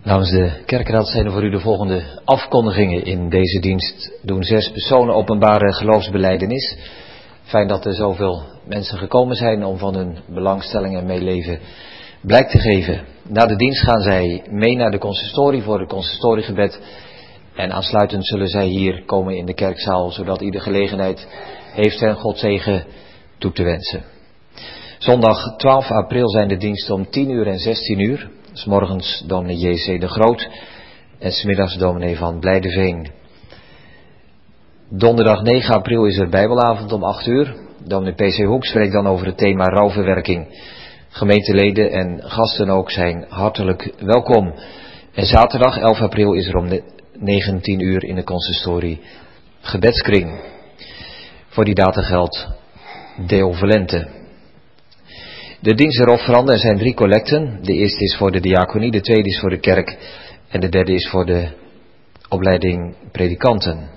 Namens de kerkraad zijn er voor u de volgende afkondigingen in deze dienst. Doen 6 personen openbare geloofsbelijdenis. Fijn dat er zoveel mensen gekomen zijn om van hun belangstelling en meeleven blijk te geven. Na de dienst gaan zij mee naar de consistorie voor het consistoriegebed. En aansluitend zullen zij hier komen in de kerkzaal, zodat ieder gelegenheid heeft hen Gods zegen toe te wensen. Zondag 12 april zijn de diensten om 10 uur en 16 uur. 's morgens dominee J.C. de Groot en 's middags dominee van Blijdeveen. Donderdag 9 april is er bijbelavond om 8 uur. Dominee P.C. Hoek spreekt dan over het thema rouwverwerking. Gemeenteleden en gasten ook zijn hartelijk welkom. En zaterdag 11 april is er om 19 uur in de consistorie gebedskring. Voor die data geldt Deo Volente. De dienst erop veranderen. Er zijn 3 collecten. De eerste is voor de diaconie, de tweede is voor de kerk en de derde is voor de opleiding predikanten.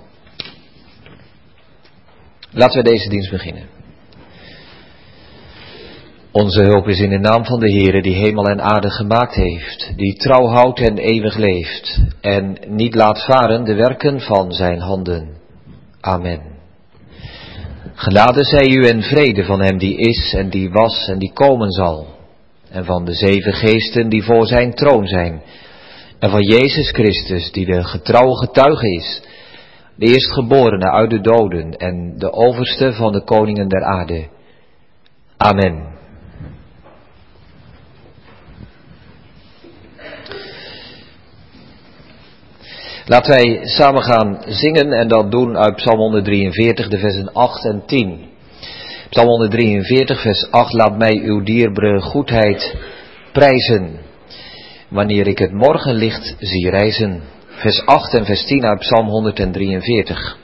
Laten we deze dienst beginnen. Onze hulp is in de naam van de Heere die hemel en aarde gemaakt heeft, die trouw houdt en eeuwig leeft en niet laat varen de werken van zijn handen. Amen. Genade zij u en vrede van hem die is en die was en die komen zal. En van de 7 geesten die voor zijn troon zijn. En van Jezus Christus die de getrouwe getuige is. De eerstgeborene uit de doden en de overste van de koningen der aarde. Amen. Laten wij samen gaan zingen en dat doen uit Psalm 143, de versen 8 en 10. Psalm 143, vers 8, laat mij uw dierbare goedheid prijzen, wanneer ik het morgenlicht zie rijzen. Vers 8 en vers 10 uit Psalm 143.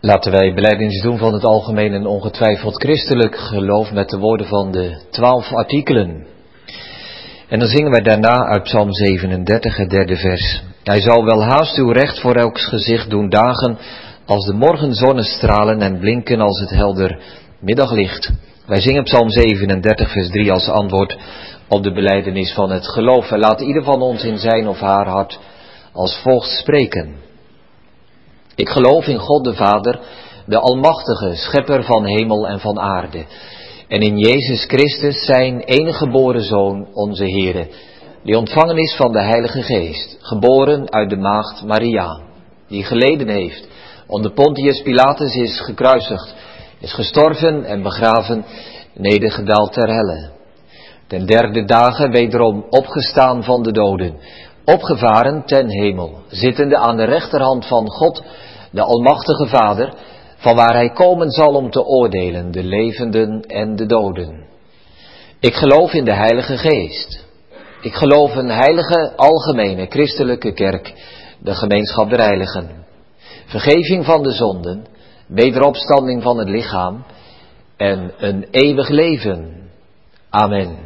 Laten wij belijdenis doen van het algemeen en ongetwijfeld christelijk geloof met de woorden van de 12 artikelen. En dan zingen wij daarna uit Psalm 37, het 3e vers. Hij zal wel haast uw recht voor elks gezicht doen dagen, als de morgenzonnestralen en blinken als het helder middaglicht. Wij zingen Psalm 37, vers 3 als antwoord op de belijdenis van het geloof. En laat ieder van ons in zijn of haar hart als volgt spreken. Ik geloof in God de Vader, de Almachtige, Schepper van hemel en van aarde. En in Jezus Christus, zijn enige geboren Zoon, onze Heere, die ontvangen is van de Heilige Geest, geboren uit de maagd Maria, die geleden heeft, onder Pontius Pilatus is gekruisigd, is gestorven en begraven, nedergedaald ter helle. Ten 3e dagen wederom opgestaan van de doden, opgevaren ten hemel, zittende aan de rechterhand van God, de Almachtige Vader, van waar hij komen zal om te oordelen, de levenden en de doden. Ik geloof in de Heilige Geest. Ik geloof een heilige, algemene, christelijke kerk, de gemeenschap der heiligen. Vergeving van de zonden, wederopstanding van het lichaam en een eeuwig leven. Amen.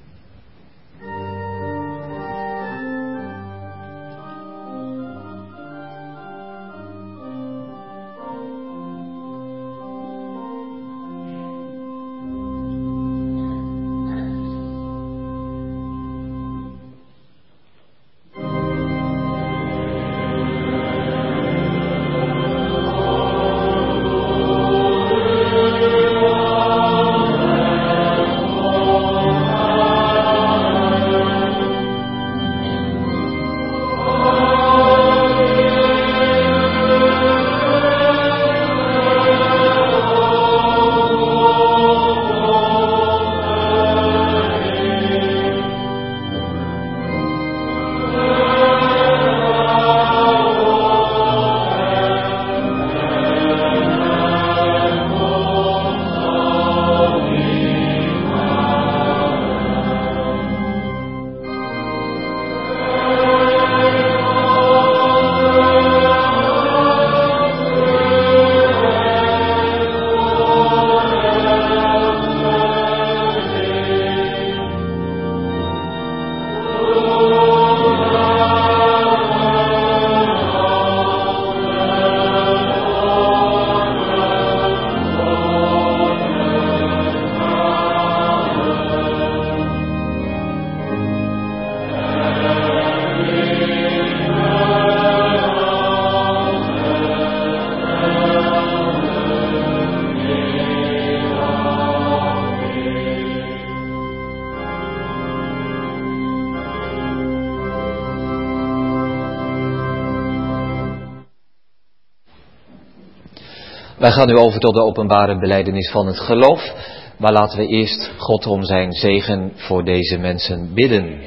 Wij gaan nu over tot de openbare belijdenis van het geloof, maar laten we eerst God om zijn zegen voor deze mensen bidden.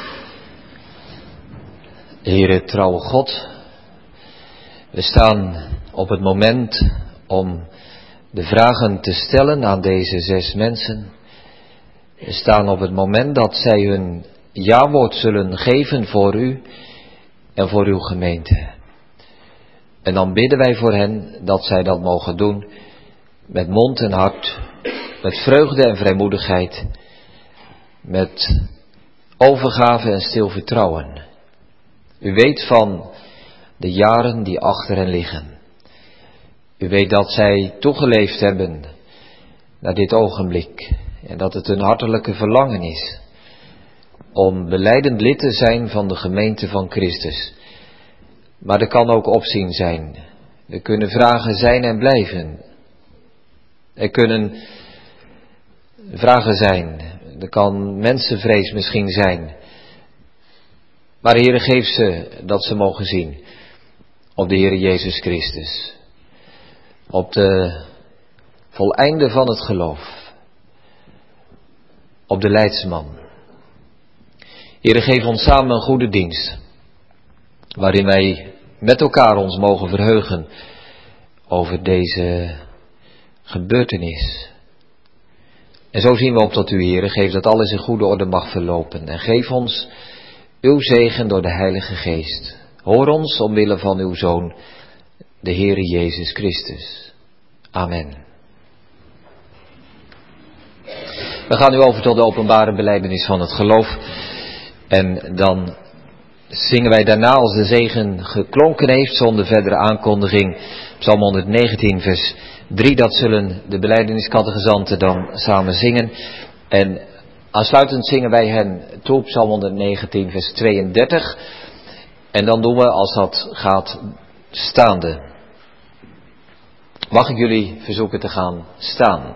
Heere, trouwe God, we staan op het moment om de vragen te stellen aan deze 6 mensen. We staan op het moment dat zij hun ja-woord zullen geven voor u en voor uw gemeente. En dan bidden wij voor hen dat zij dat mogen doen met mond en hart, met vreugde en vrijmoedigheid, met overgave en stil vertrouwen. U weet van de jaren die achter hen liggen. U weet dat zij toegeleefd hebben naar dit ogenblik en dat het een hartelijke verlangen is om belijdend lid te zijn van de gemeente van Christus. Maar er kan ook opzien zijn. Er kunnen vragen zijn en blijven. Er kunnen vragen zijn. Er kan mensenvrees misschien zijn. Maar Heere, geef ze dat ze mogen zien op de Heere Jezus Christus. Op de voleinde van het geloof. Op de leidsman. Heere, geef ons samen een goede dienst. Waarin wij met elkaar ons mogen verheugen over deze gebeurtenis. En zo zien we op tot u, Heere. Geef dat alles in goede orde mag verlopen. En geef ons uw zegen door de Heilige Geest. Hoor ons omwille van uw Zoon, de Heere Jezus Christus. Amen. We gaan nu over tot de openbare belijdenis van het geloof. En dan zingen wij daarna, als de zegen geklonken heeft, zonder verdere aankondiging, Psalm 119 vers 3. Dat zullen de belijdeniscategezanten dan samen zingen. En aansluitend zingen wij hen toe, Psalm 119 vers 32. En dan doen we, als dat gaat, staande. Mag ik jullie verzoeken te gaan staan?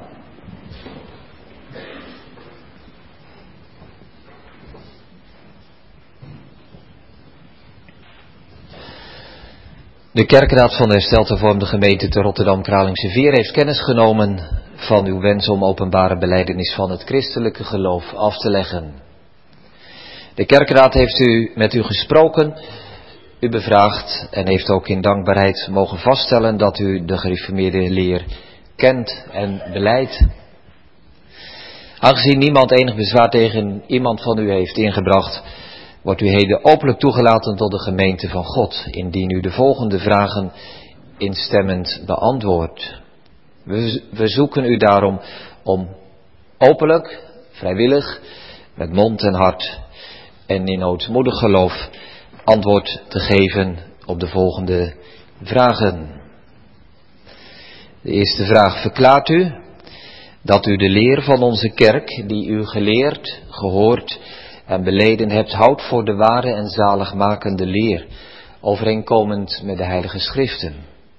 De kerkraad van de Hersteld Hervormde Gemeente te Rotterdam-Kralingse Veer heeft kennis genomen van uw wens om openbare belijdenis van het christelijke geloof af te leggen. De kerkraad heeft met u gesproken, u bevraagd en heeft ook in dankbaarheid mogen vaststellen dat u de gereformeerde leer kent en belijdt. Aangezien niemand enig bezwaar tegen iemand van u heeft ingebracht, wordt u heden openlijk toegelaten tot de gemeente van God, indien u de volgende vragen instemmend beantwoordt. We zoeken u daarom om openlijk, vrijwillig, met mond en hart en in ootmoedig geloof antwoord te geven op de volgende vragen. De eerste vraag: verklaart u dat u de leer van onze kerk, die u geleerd, gehoord en beleden hebt, houdt voor de ware en zaligmakende leer, overeenkomend met de Heilige Schriften?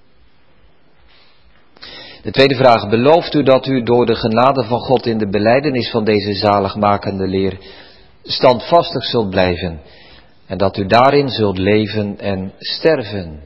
De tweede vraag: belooft u dat u door de genade van God in de belijdenis van deze zaligmakende leer standvastig zult blijven en dat u daarin zult leven en sterven?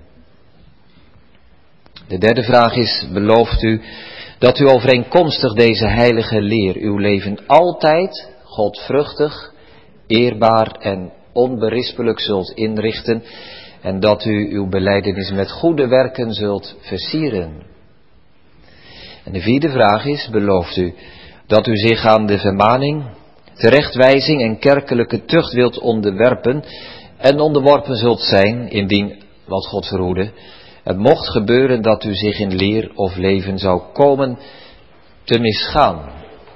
De derde vraag is: belooft u dat u overeenkomstig deze heilige leer uw leven altijd godvruchtig, eerbaar en onberispelijk zult inrichten en dat u uw belijdenis met goede werken zult versieren? En de vierde vraag is: belooft u dat u zich aan de vermaning, terechtwijzing en kerkelijke tucht wilt onderwerpen en onderworpen zult zijn, indien, wat God verhoede, het mocht gebeuren dat u zich in leer of leven zou komen te misgaan?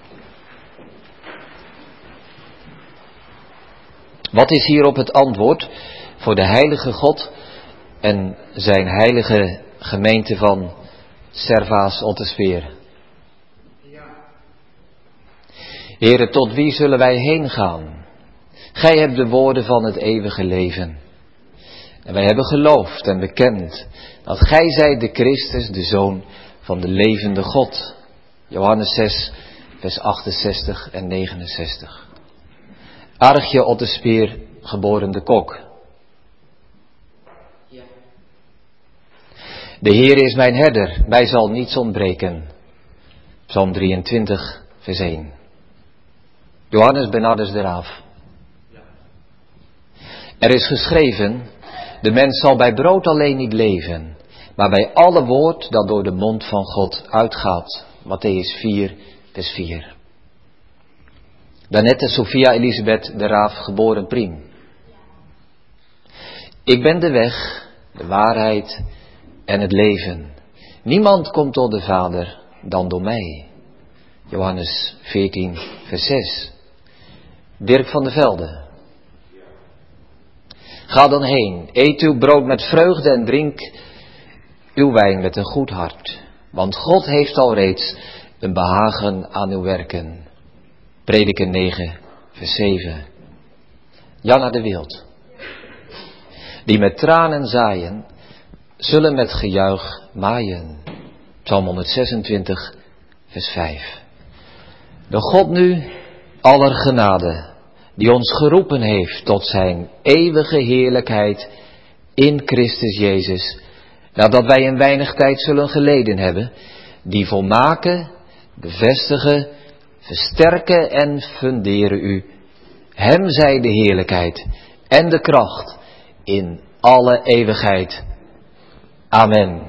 Wat is hierop het antwoord voor de heilige God en zijn heilige gemeente van Servaas Otterspeer? Heere, tot wie zullen wij heen gaan? Gij hebt de woorden van het eeuwige leven. En wij hebben geloofd en bekend dat gij zijt de Christus, de Zoon van de levende God. Johannes 6, vers 68 en 69. Archje Otterspeer, geboren de Kok. De Heer is mijn herder, mij zal niets ontbreken. Psalm 23, vers 1. Johannes Bernardus de Raaf. Er is geschreven: de mens zal bij brood alleen niet leven, maar bij alle woord dat door de mond van God uitgaat. Matthäus 4, vers 4. Danette Sophia Elisabeth de Raaf, geboren Priem. Ik ben de weg, de waarheid en het leven. Niemand komt tot de Vader dan door mij. Johannes 14, vers 6. Dirk van der Velde. Ga dan heen, eet uw brood met vreugde en drink uw wijn met een goed hart. Want God heeft al reeds een behagen aan uw werken. Prediker 9, vers 7. Janna de Wild. Die met tranen zaaien, zullen met gejuich maaien. Psalm 126, vers 5. De God nu aller genade, die ons geroepen heeft tot zijn eeuwige heerlijkheid in Christus Jezus, nadat wij een weinig tijd zullen geleden hebben, die volmaken, bevestigen, versterken en funderen u. Hem zij de heerlijkheid en de kracht in alle eeuwigheid. Amen.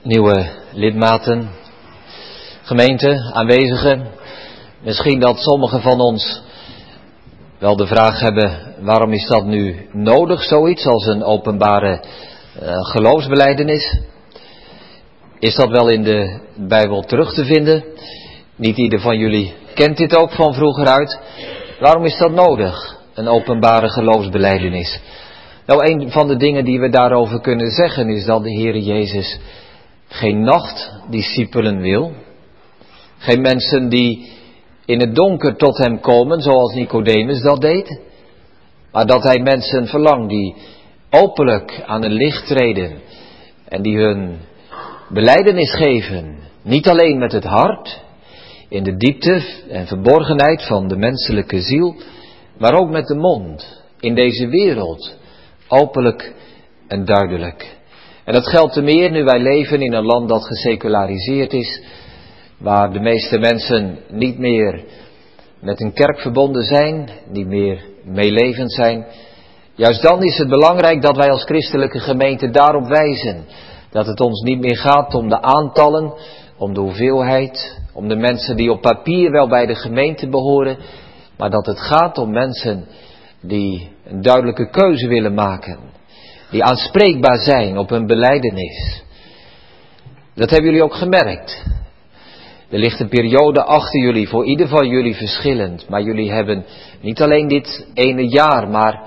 nieuwe lidmaten, gemeente, aanwezigen. Misschien dat sommigen van ons wel de vraag hebben, waarom is dat nu nodig, zoiets als een openbare geloofsbelijdenis? Is dat wel in de Bijbel terug te vinden? Niet ieder van jullie kent dit ook van vroeger uit. Waarom is dat nodig, een openbare geloofsbelijdenis? Nou, een van de dingen die we daarover kunnen zeggen is dat de Heere Jezus geen nachtdiscipelen wil. Geen mensen die in het donker tot hem komen, zoals Nicodemus dat deed. Maar dat hij mensen verlangt die openlijk aan het licht treden en die hun belijdenis geven. Niet alleen met het hart, in de diepte en verborgenheid van de menselijke ziel, maar ook met de mond, in deze wereld, openlijk en duidelijk. En dat geldt te meer nu wij leven in een land dat geseculariseerd is, waar de meeste mensen niet meer met een kerk verbonden zijn, niet meer meelevend zijn. Juist dan is het belangrijk dat wij als christelijke gemeente daarop wijzen. Dat het ons niet meer gaat om de aantallen, om de hoeveelheid, om de mensen die op papier wel bij de gemeente behoren. Maar dat het gaat om mensen die een duidelijke keuze willen maken. Die aanspreekbaar zijn op hun belijdenis. Dat hebben jullie ook gemerkt. Er ligt een periode achter jullie, voor ieder van jullie verschillend. Maar jullie hebben niet alleen dit ene jaar, maar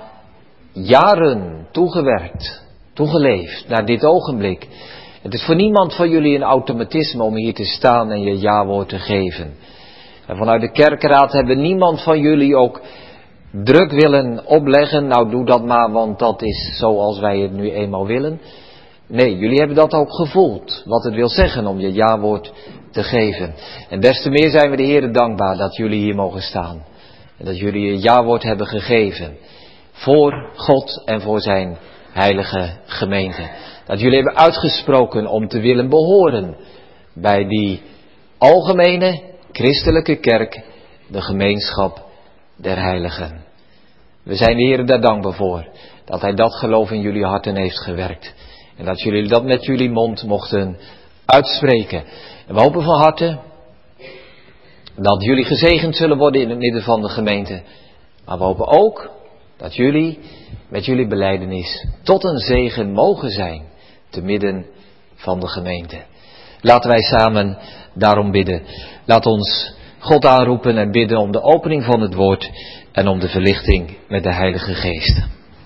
jaren toegewerkt, toegeleefd naar dit ogenblik. Het is voor niemand van jullie een automatisme om hier te staan en je ja-woord te geven. En vanuit de kerkraad hebben niemand van jullie ook druk willen opleggen. Nou, doe dat maar, want dat is zoals wij het nu eenmaal willen. Nee, jullie hebben dat ook gevoeld, wat het wil zeggen om je ja-woord te geven. En des te meer zijn we de Heere dankbaar dat jullie hier mogen staan. En dat jullie je ja-woord hebben gegeven. Voor God en voor zijn heilige gemeente. Dat jullie hebben uitgesproken om te willen behoren bij die algemene christelijke kerk, de gemeenschap der heiligen. We zijn de Heere daar dankbaar voor, dat hij dat geloof in jullie harten heeft gewerkt. En dat jullie dat met jullie mond mochten uitspreken. En we hopen van harte dat jullie gezegend zullen worden in het midden van de gemeente. Maar we hopen ook dat jullie met jullie belijdenis tot een zegen mogen zijn te midden van de gemeente. Laten wij samen daarom bidden. Laat ons God aanroepen en bidden om de opening van het woord en om de verlichting met de Heilige Geest.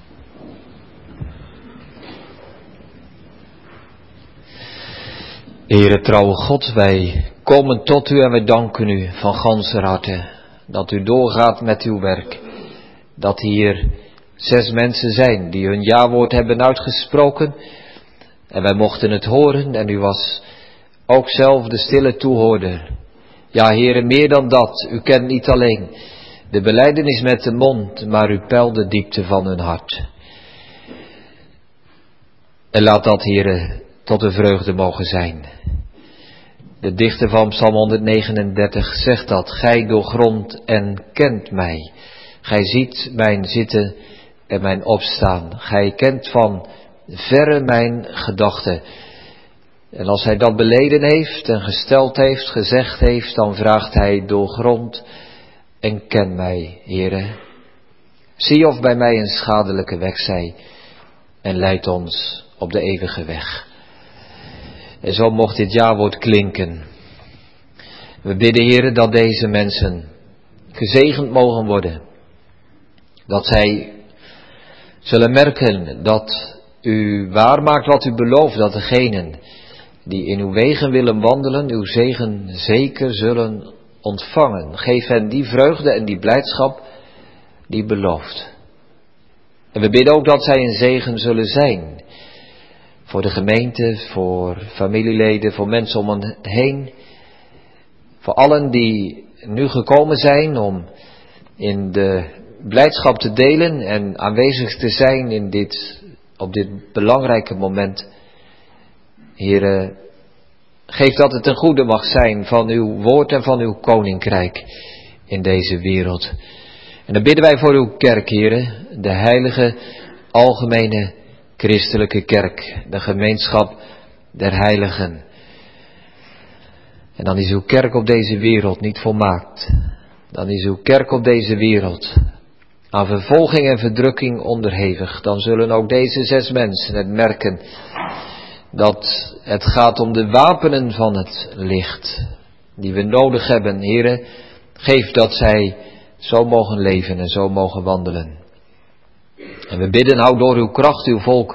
Heere trouwe God, wij komen tot u en wij danken u van ganser harte dat u doorgaat met uw werk. Dat hier 6 mensen zijn die hun ja-woord hebben uitgesproken en wij mochten het horen en u was ook zelf de stille toehoorder. Ja, Heere, meer dan dat, u kent niet alleen de belijdenis met de mond, maar u peilt de diepte van hun hart. En laat dat, Heere, tot de vreugde mogen zijn. De dichter van Psalm 139 zegt dat: gij doorgrondt en kent mij. Gij ziet mijn zitten en mijn opstaan. Gij kent van verre mijn gedachten. En als hij dat beleden heeft en gesteld heeft, gezegd heeft, dan vraagt hij: doorgrond en ken mij, Heere. Zie of bij mij een schadelijke weg zij en leid ons op de eeuwige weg. En zo mocht dit ja-woord klinken. We bidden, Heere, dat deze mensen gezegend mogen worden. Dat zij zullen merken dat u waarmaakt wat u belooft, dat degenen die in uw wegen willen wandelen, uw zegen zeker zullen ontvangen. Geef hen die vreugde en die blijdschap die belooft. En we bidden ook dat zij een zegen zullen zijn. Voor de gemeente, voor familieleden, voor mensen om hen heen. Voor allen die nu gekomen zijn om in de blijdschap te delen en aanwezig te zijn op dit belangrijke moment. Heere, geef dat het een goede mag zijn van uw woord en van uw koninkrijk in deze wereld. En dan bidden wij voor uw kerk, Heere, de heilige, algemene, christelijke kerk, de gemeenschap der heiligen. En dan is uw kerk op deze wereld niet volmaakt. Dan is uw kerk op deze wereld aan vervolging en verdrukking onderhevig. Dan zullen ook deze 6 mensen het merken dat het gaat om de wapenen van het licht die we nodig hebben. Heere, geef dat zij zo mogen leven en zo mogen wandelen. En we bidden, hou door uw kracht uw volk,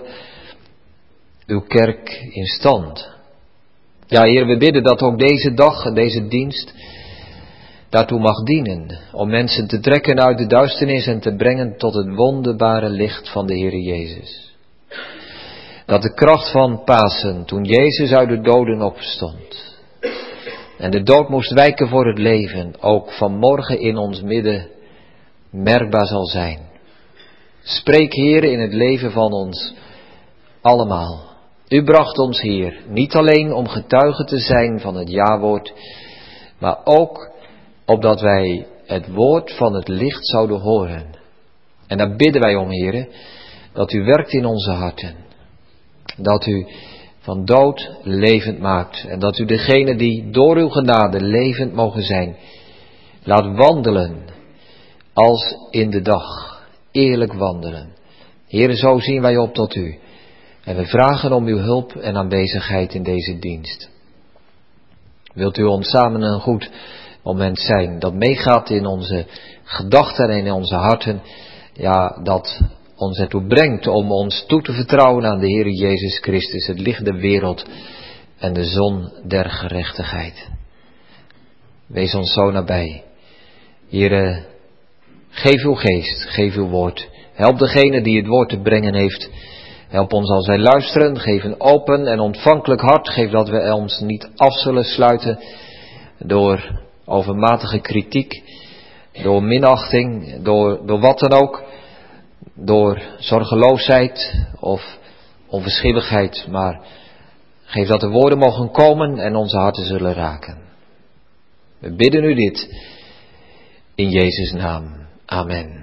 uw kerk in stand. Ja, Heer, we bidden dat ook deze dag en deze dienst daartoe mag dienen. Om mensen te trekken uit de duisternis en te brengen tot het wonderbare licht van de Heer Jezus. Dat de kracht van Pasen, toen Jezus uit de doden opstond en de dood moest wijken voor het leven, ook vanmorgen in ons midden merkbaar zal zijn. Spreek, Heer, in het leven van ons allemaal. U bracht ons hier niet alleen om getuige te zijn van het ja-woord, maar ook opdat wij het woord van het licht zouden horen. En daar bidden wij om, Heer, dat u werkt in onze harten. Dat u van dood levend maakt. En dat u degene die door uw genade levend mogen zijn, laat wandelen als in de dag. Eerlijk wandelen. Heere, zo zien wij op tot u. En we vragen om uw hulp en aanwezigheid in deze dienst. Wilt u ons samen een goed moment zijn dat meegaat in onze gedachten en in onze harten. Ja, dat ons ertoe brengt om ons toe te vertrouwen aan de Heer Jezus Christus, het licht der wereld en de zon der gerechtigheid. Wees ons zo nabij. Heere, geef uw geest, geef uw woord. Help degene die het woord te brengen heeft. Help ons als wij luisteren. Geef een open en ontvankelijk hart. Geef dat we ons niet af zullen sluiten door overmatige kritiek, door minachting, door wat dan ook. Door zorgeloosheid of onverschilligheid. Maar geef dat de woorden mogen komen en onze harten zullen raken. We bidden u dit in Jezus' naam. Amen.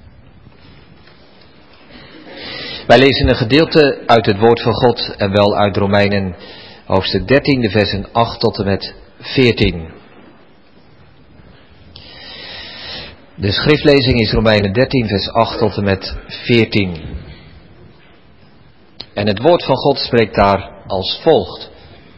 Wij lezen een gedeelte uit het woord van God en wel uit Romeinen hoofdstuk 13, de versen 8 tot en met 14. De schriftlezing is Romeinen 13, vers 8 tot en met 14. En het woord van God spreekt daar als volgt.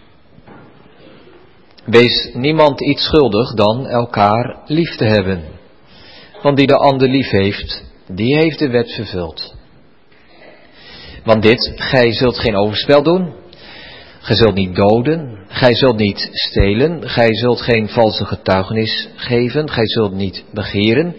Wees niemand iets schuldig dan elkaar lief te hebben. Want die de ander lief heeft, die heeft de wet vervuld. Want dit, gij zult geen overspel doen, gij zult niet doden, gij zult niet stelen, gij zult geen valse getuigenis geven, gij zult niet begeren.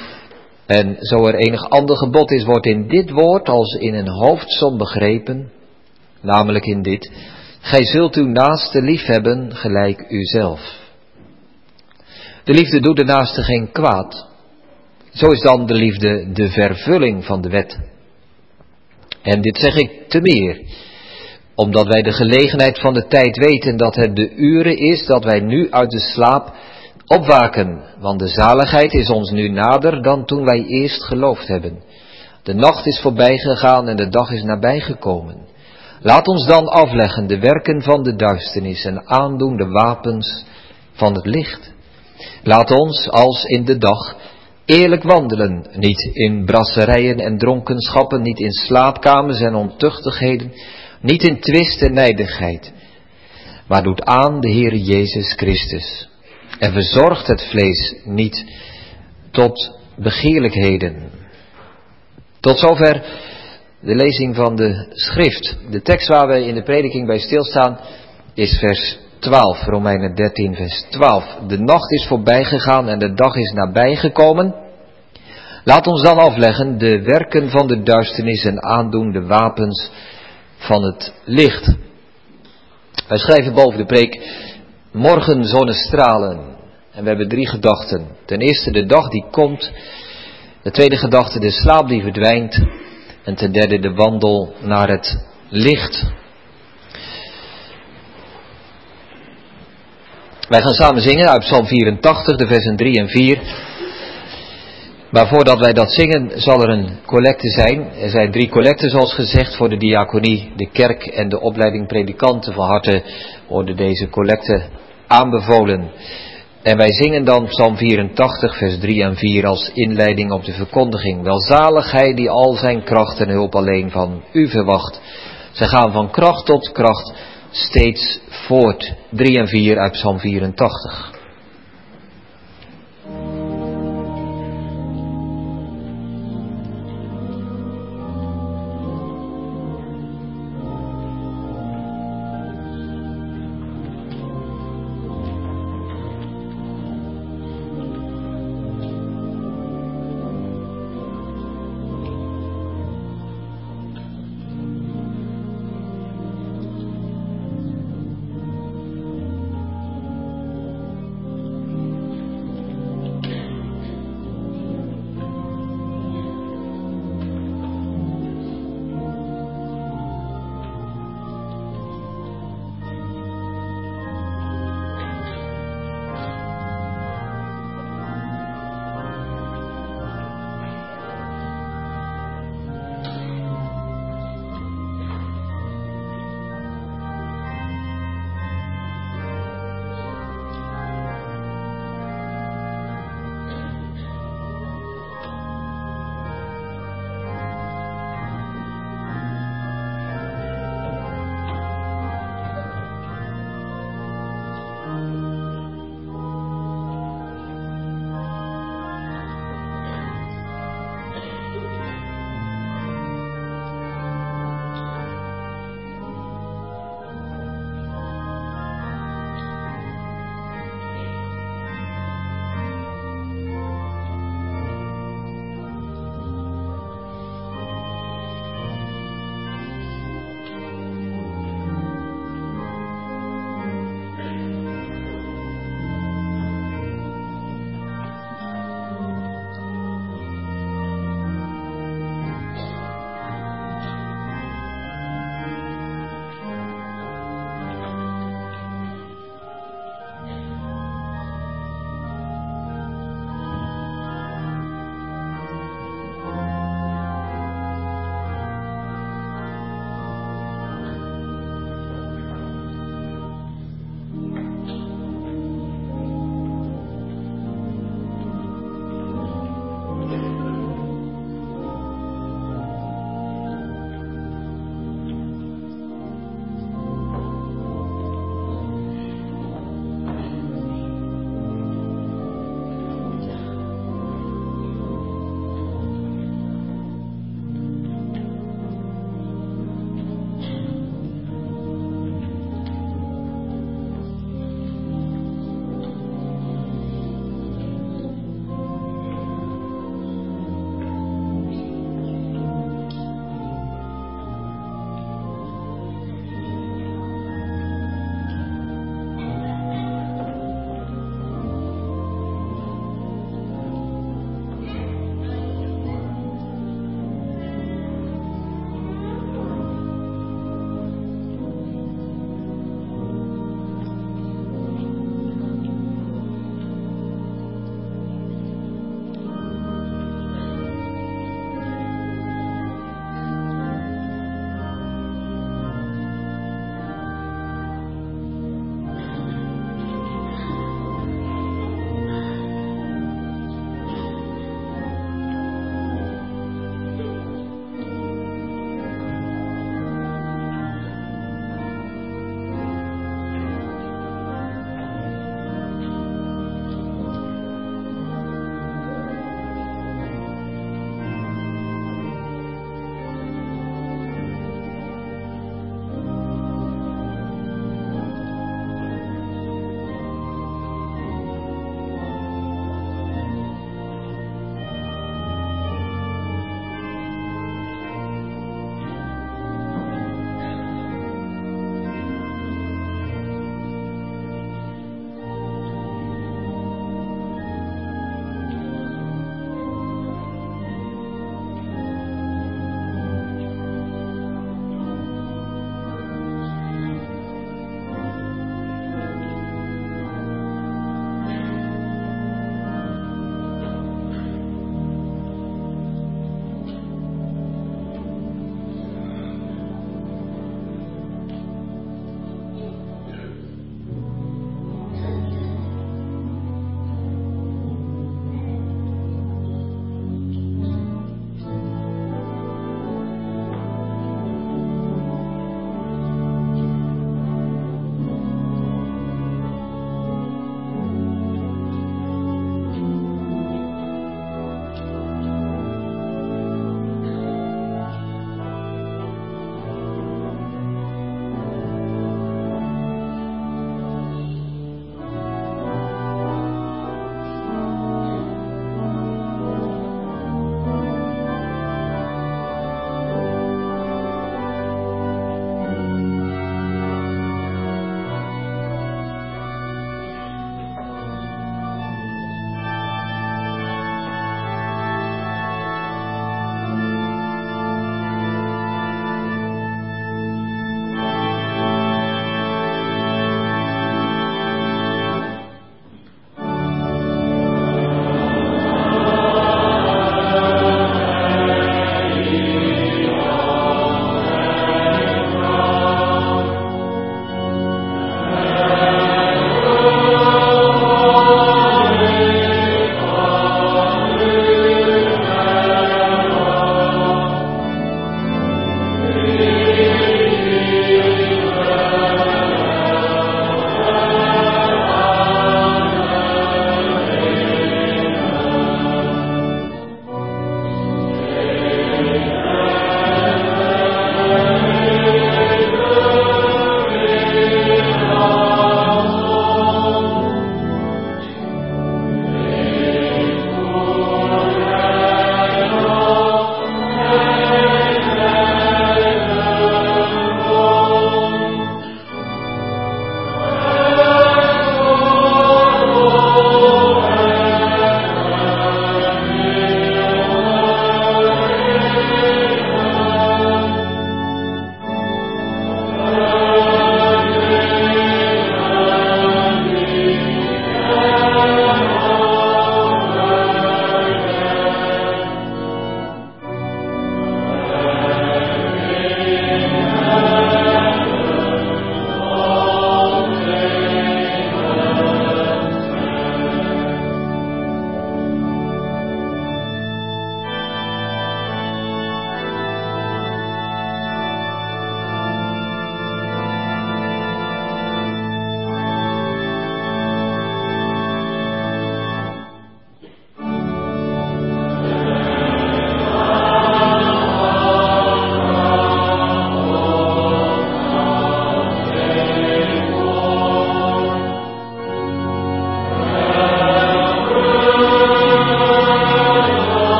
En zo er enig ander gebod is, wordt in dit woord als in een hoofdsom begrepen, namelijk in dit, gij zult uw naaste lief hebben gelijk uzelf. De liefde doet de naaste geen kwaad. Zo is dan de liefde de vervulling van de wet. En dit zeg ik te meer, omdat wij de gelegenheid van de tijd weten dat het de uren is dat wij nu uit de slaap opwaken. Want de zaligheid is ons nu nader dan toen wij eerst geloofd hebben. De nacht is voorbij gegaan en de dag is nabijgekomen. Laat ons dan afleggen de werken van de duisternis en aandoen de wapens van het licht. Laat ons als in de dag eerlijk wandelen, niet in brasserijen en dronkenschappen, niet in slaapkamers en ontuchtigheden, niet in twist en nijdigheid, maar doet aan de Heere Jezus Christus en verzorgt het vlees niet tot begeerlijkheden. Tot zover de lezing van de schrift. De tekst waar we in de prediking bij stilstaan is vers 12, Romeinen 13 vers 12. De nacht is voorbij gegaan en de dag is nabijgekomen. Laat ons dan afleggen de werken van de duisternis en aandoen de wapens van het licht. Wij schrijven boven de preek morgen zonnestralen. En we hebben 3 gedachten. Ten eerste de dag die komt. De tweede gedachte de slaap die verdwijnt. En ten derde de wandel naar het licht. Wij gaan samen zingen uit Psalm 84, de versen 3 en 4. Maar voordat wij dat zingen, zal er een collecte zijn. Er zijn 3 collecten zoals gezegd voor de diaconie, de kerk en de opleiding predikanten. Van harte worden deze collecten aanbevolen. En wij zingen dan Psalm 84 vers 3 en 4 als inleiding op de verkondiging. Welzalig hij die al zijn kracht en hulp alleen van u verwacht. Zij gaan van kracht tot kracht steeds voort. 3 en 4 uit Psalm 84.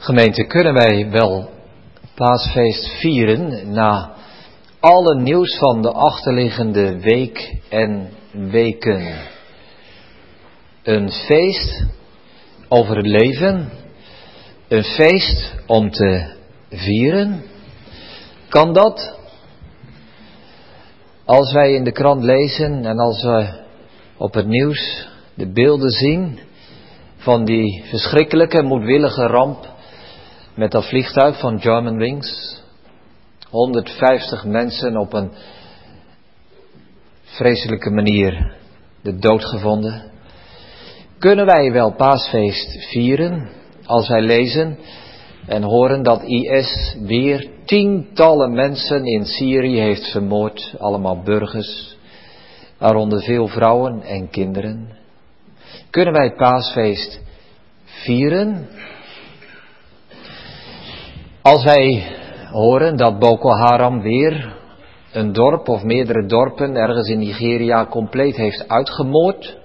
Gemeente, kunnen wij wel Paasfeest vieren na alle nieuws van de achterliggende week en weken? Een feest over het leven, een feest om te vieren. Kan dat? Als wij in de krant lezen en als we op het nieuws de beelden zien van die verschrikkelijke, moedwillige ramp met dat vliegtuig van Germanwings. 150 mensen op een vreselijke manier de dood gevonden. Kunnen wij wel Paasfeest vieren als wij lezen en horen dat IS weer tientallen mensen in Syrië heeft vermoord, allemaal burgers, waaronder veel vrouwen en kinderen? Kunnen wij Paasfeest vieren als wij horen dat Boko Haram weer een dorp of meerdere dorpen ergens in Nigeria compleet heeft uitgemoord?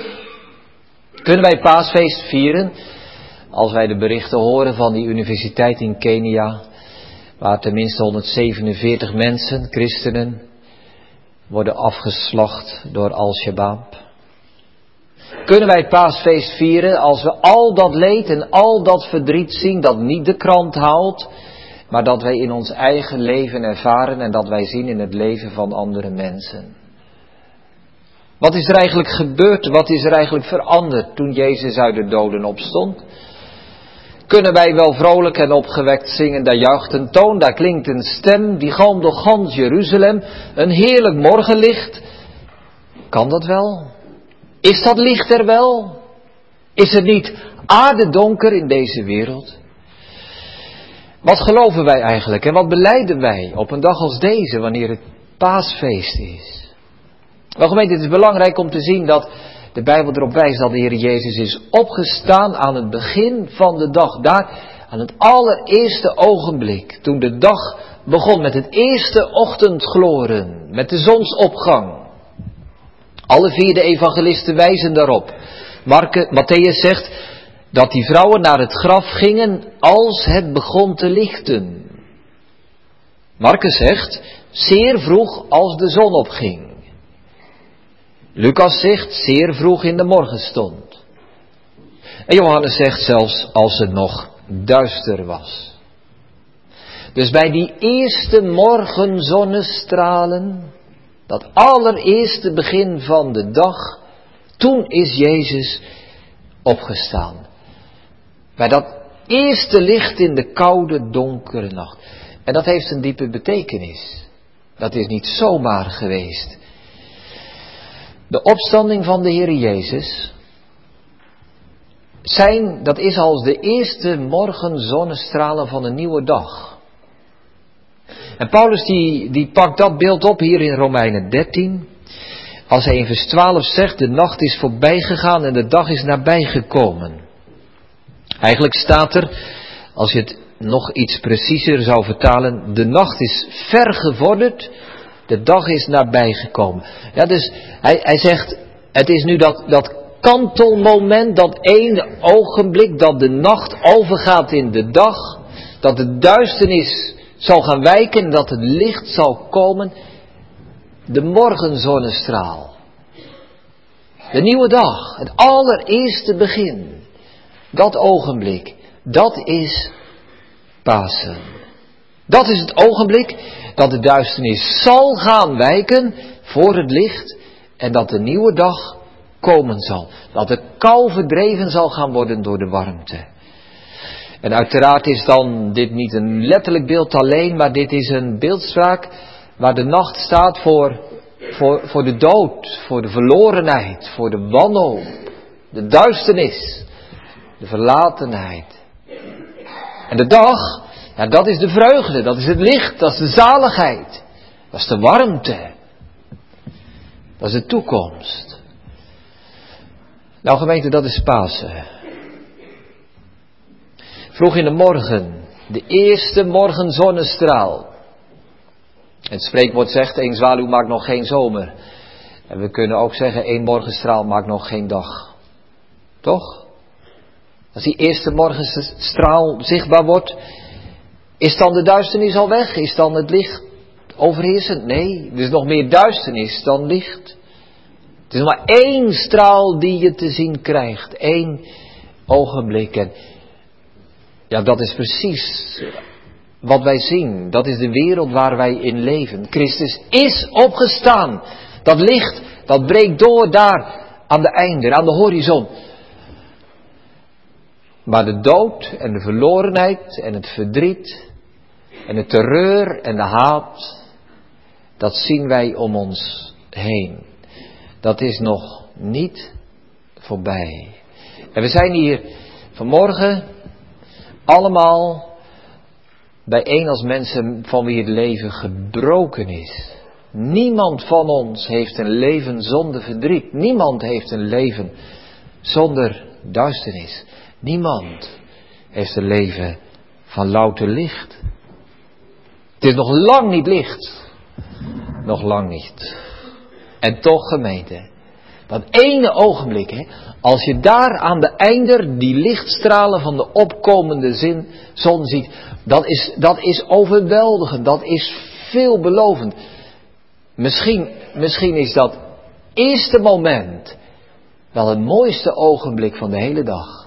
Kunnen wij Paasfeest vieren als wij de berichten horen van die universiteit in Kenia, waar tenminste 147 mensen, christenen, worden afgeslacht door Al-Shabaab? Kunnen wij Paasfeest vieren als we al dat leed en al dat verdriet zien dat niet de krant haalt, maar dat wij in ons eigen leven ervaren en dat wij zien in het leven van andere mensen? Wat is er eigenlijk gebeurd? Wat is er eigenlijk veranderd toen Jezus uit de doden opstond? Kunnen wij wel vrolijk en opgewekt zingen, daar juicht een toon, daar klinkt een stem, die galmt door gans Jeruzalem, een heerlijk morgenlicht? Kan dat wel? Is dat licht er wel? Is het niet aardedonker in deze wereld? Wat geloven wij eigenlijk en wat belijden wij op een dag als deze, wanneer het Paasfeest is? Wel gemeente, het is belangrijk om te zien dat de Bijbel erop wijst dat de Heer Jezus is opgestaan aan het begin van de dag. Daar, aan het allereerste ogenblik, toen de dag begon met het eerste ochtendgloren, met de zonsopgang. Alle 4 de evangelisten wijzen daarop. Mattheüs zegt dat die vrouwen naar het graf gingen als het begon te lichten. Marcus zegt zeer vroeg als de zon opging. Lucas zegt zeer vroeg in de morgenstond. En Johannes zegt zelfs als het nog duister was. Dus bij die eerste morgenzonnestralen, dat allereerste begin van de dag, toen is Jezus opgestaan. Bij dat eerste licht in de koude, donkere nacht. En dat heeft een diepe betekenis. Dat is niet zomaar geweest. De opstanding van de Heer Jezus, dat is als de eerste morgenzonnestralen van een nieuwe dag. En Paulus die pakt dat beeld op hier in Romeinen 13. Als hij in vers 12 zegt, de nacht is voorbij gegaan en de dag is nabijgekomen. Eigenlijk staat er, als je het nog iets preciezer zou vertalen, de nacht is ver gevorderd, de dag is nabijgekomen. Ja, dus hij zegt, het is nu dat kantelmoment, dat ene ogenblik dat de nacht overgaat in de dag, dat de duisternis zal gaan wijken en dat het licht zal komen. De morgenzonnestraal. De nieuwe dag, het allereerste begin. Dat ogenblik, dat is Pasen. Dat is het ogenblik dat de duisternis zal gaan wijken voor het licht en dat de nieuwe dag komen zal. Dat de kou verdreven zal gaan worden door de warmte. En uiteraard is dan dit niet een letterlijk beeld alleen, maar dit is een beeldspraak waar de nacht staat voor de dood, voor de verlorenheid, voor de wanhoop, de duisternis, de verlatenheid. En de dag, ja, dat is de vreugde, dat is het licht, dat is de zaligheid, dat is de warmte, dat is de toekomst. Nou gemeente, dat is Pasen. Vroeg in de morgen, de eerste morgenzonnestraal. Het spreekwoord zegt, 1 zwaluw maakt nog geen zomer. En we kunnen ook zeggen, 1 morgenstraal maakt nog geen dag. Toch? Als die eerste morgenstraal zichtbaar wordt, is dan de duisternis al weg? Is dan het licht overheersend? Nee, er is nog meer duisternis dan licht. Het is maar één straal die je te zien krijgt. Één ogenblik. En ja, dat is precies wat wij zien. Dat is de wereld waar wij in leven. Christus is opgestaan. Dat licht, dat breekt door daar aan de einder, aan de horizon. Maar de dood en de verlorenheid en het verdriet en de terreur en de haat, dat zien wij om ons heen. Dat is nog niet voorbij. En we zijn hier vanmorgen allemaal bijeen als mensen van wie het leven gebroken is. Niemand van ons heeft een leven zonder verdriet. Niemand heeft een leven zonder duisternis. Niemand heeft een leven van louter licht. Het is nog lang niet licht. Nog lang niet. En toch, gemeente, dat ene ogenblik, hè, als je daar aan de einder die lichtstralen van de opkomende zon ziet, dat is overweldigend, dat is veelbelovend. Misschien is dat eerste moment wel het mooiste ogenblik van de hele dag.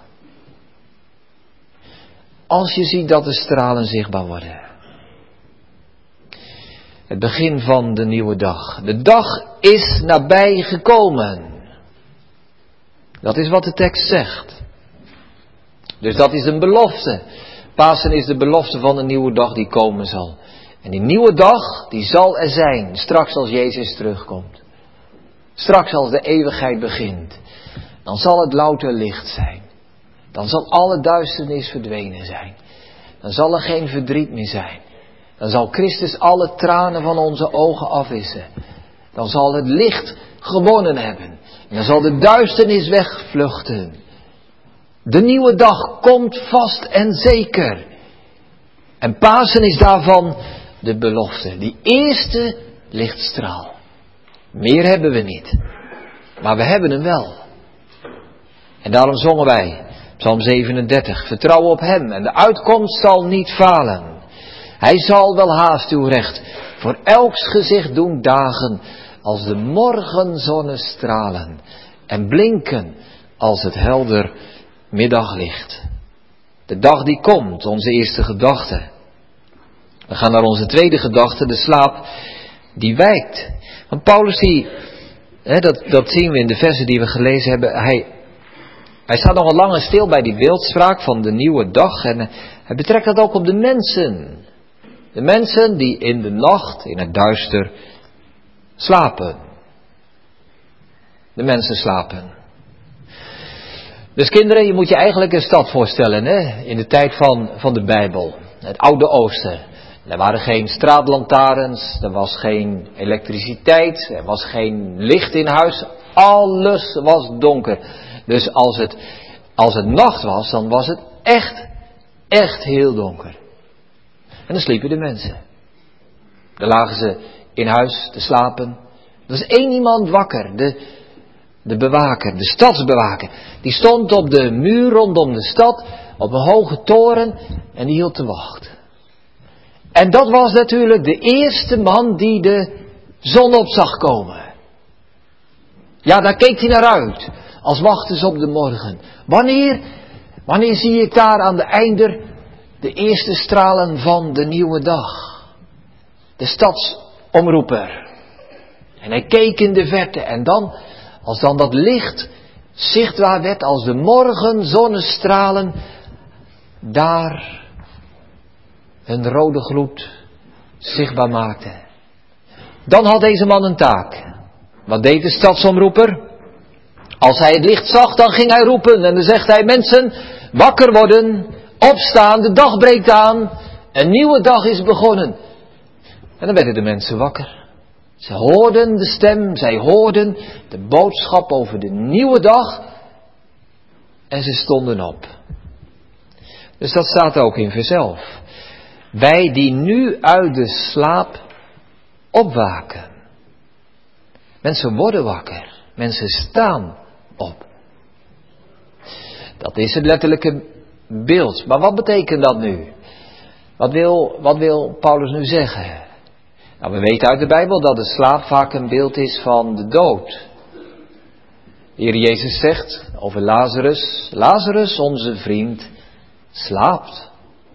Als je ziet dat de stralen zichtbaar worden. Het begin van de nieuwe dag. De dag is nabij gekomen. Dat is wat de tekst zegt. Dus dat is een belofte. Pasen is de belofte van een nieuwe dag die komen zal. En die nieuwe dag, die zal er zijn, straks als Jezus terugkomt. Straks als de eeuwigheid begint. Dan zal het louter licht zijn. Dan zal alle duisternis verdwenen zijn. Dan zal er geen verdriet meer zijn. Dan zal Christus alle tranen van onze ogen afwissen. Dan zal het licht gewonnen hebben. En dan zal de duisternis wegvluchten. De nieuwe dag komt vast en zeker. En Pasen is daarvan de belofte. Die eerste lichtstraal. Meer hebben we niet. Maar we hebben hem wel. En daarom zongen wij Psalm 37. Vertrouw op hem en de uitkomst zal niet falen. Hij zal wel haast uw recht voor elks gezicht doen dagen als de morgenzonnestralen en blinken als het helder middaglicht. De dag die komt, onze eerste gedachte. We gaan naar onze tweede gedachte, de slaap die wijkt. Want Paulus dat zien we in de versen die we gelezen hebben, hij staat nogal langer stil bij die beeldspraak van de nieuwe dag en hij betrekt dat ook op de mensen. De mensen die in de nacht, in het duister, slapen. De mensen slapen. Dus kinderen, je moet je eigenlijk een stad voorstellen, hè? In de tijd van de Bijbel. Het Oude Oosten. Er waren geen straatlantaarns, er was geen elektriciteit, er was geen licht in huis. Alles was donker. Dus als het nacht was, dan was het echt heel donker. En dan sliepen de mensen. Dan lagen ze in huis te slapen. Er was één iemand wakker, de bewaker, de stadsbewaker. Die stond op de muur rondom de stad, op een hoge toren en die hield te wacht. En dat was natuurlijk de eerste man die de zon op zag komen. Ja, daar keek hij naar uit, als wachten ze op de morgen. Wanneer zie ik daar aan de einder de eerste stralen van de nieuwe dag? De stadsomroeper. En hij keek in de verte en dan, als dan dat licht zichtbaar werd, als de morgenzonnestralen daar een rode gloed zichtbaar maakten. Dan had deze man een taak. Wat deed de stadsomroeper? Als hij het licht zag, dan ging hij roepen en dan zegt hij: mensen, wakker worden, opstaan, de dag breekt aan, een nieuwe dag is begonnen. En dan werden de mensen wakker. Ze hoorden de stem, zij hoorden de boodschap over de nieuwe dag en ze stonden op. Dus dat staat ook in vers 11. Wij die nu uit de slaap opwaken. Mensen worden wakker, mensen staan op. Dat is het letterlijke beeld. Maar wat betekent dat nu? Wat wil Paulus nu zeggen? Nou, we weten uit de Bijbel dat de slaap vaak een beeld is van de dood. De Heer Jezus zegt over Lazarus: Lazarus, onze vriend, slaapt.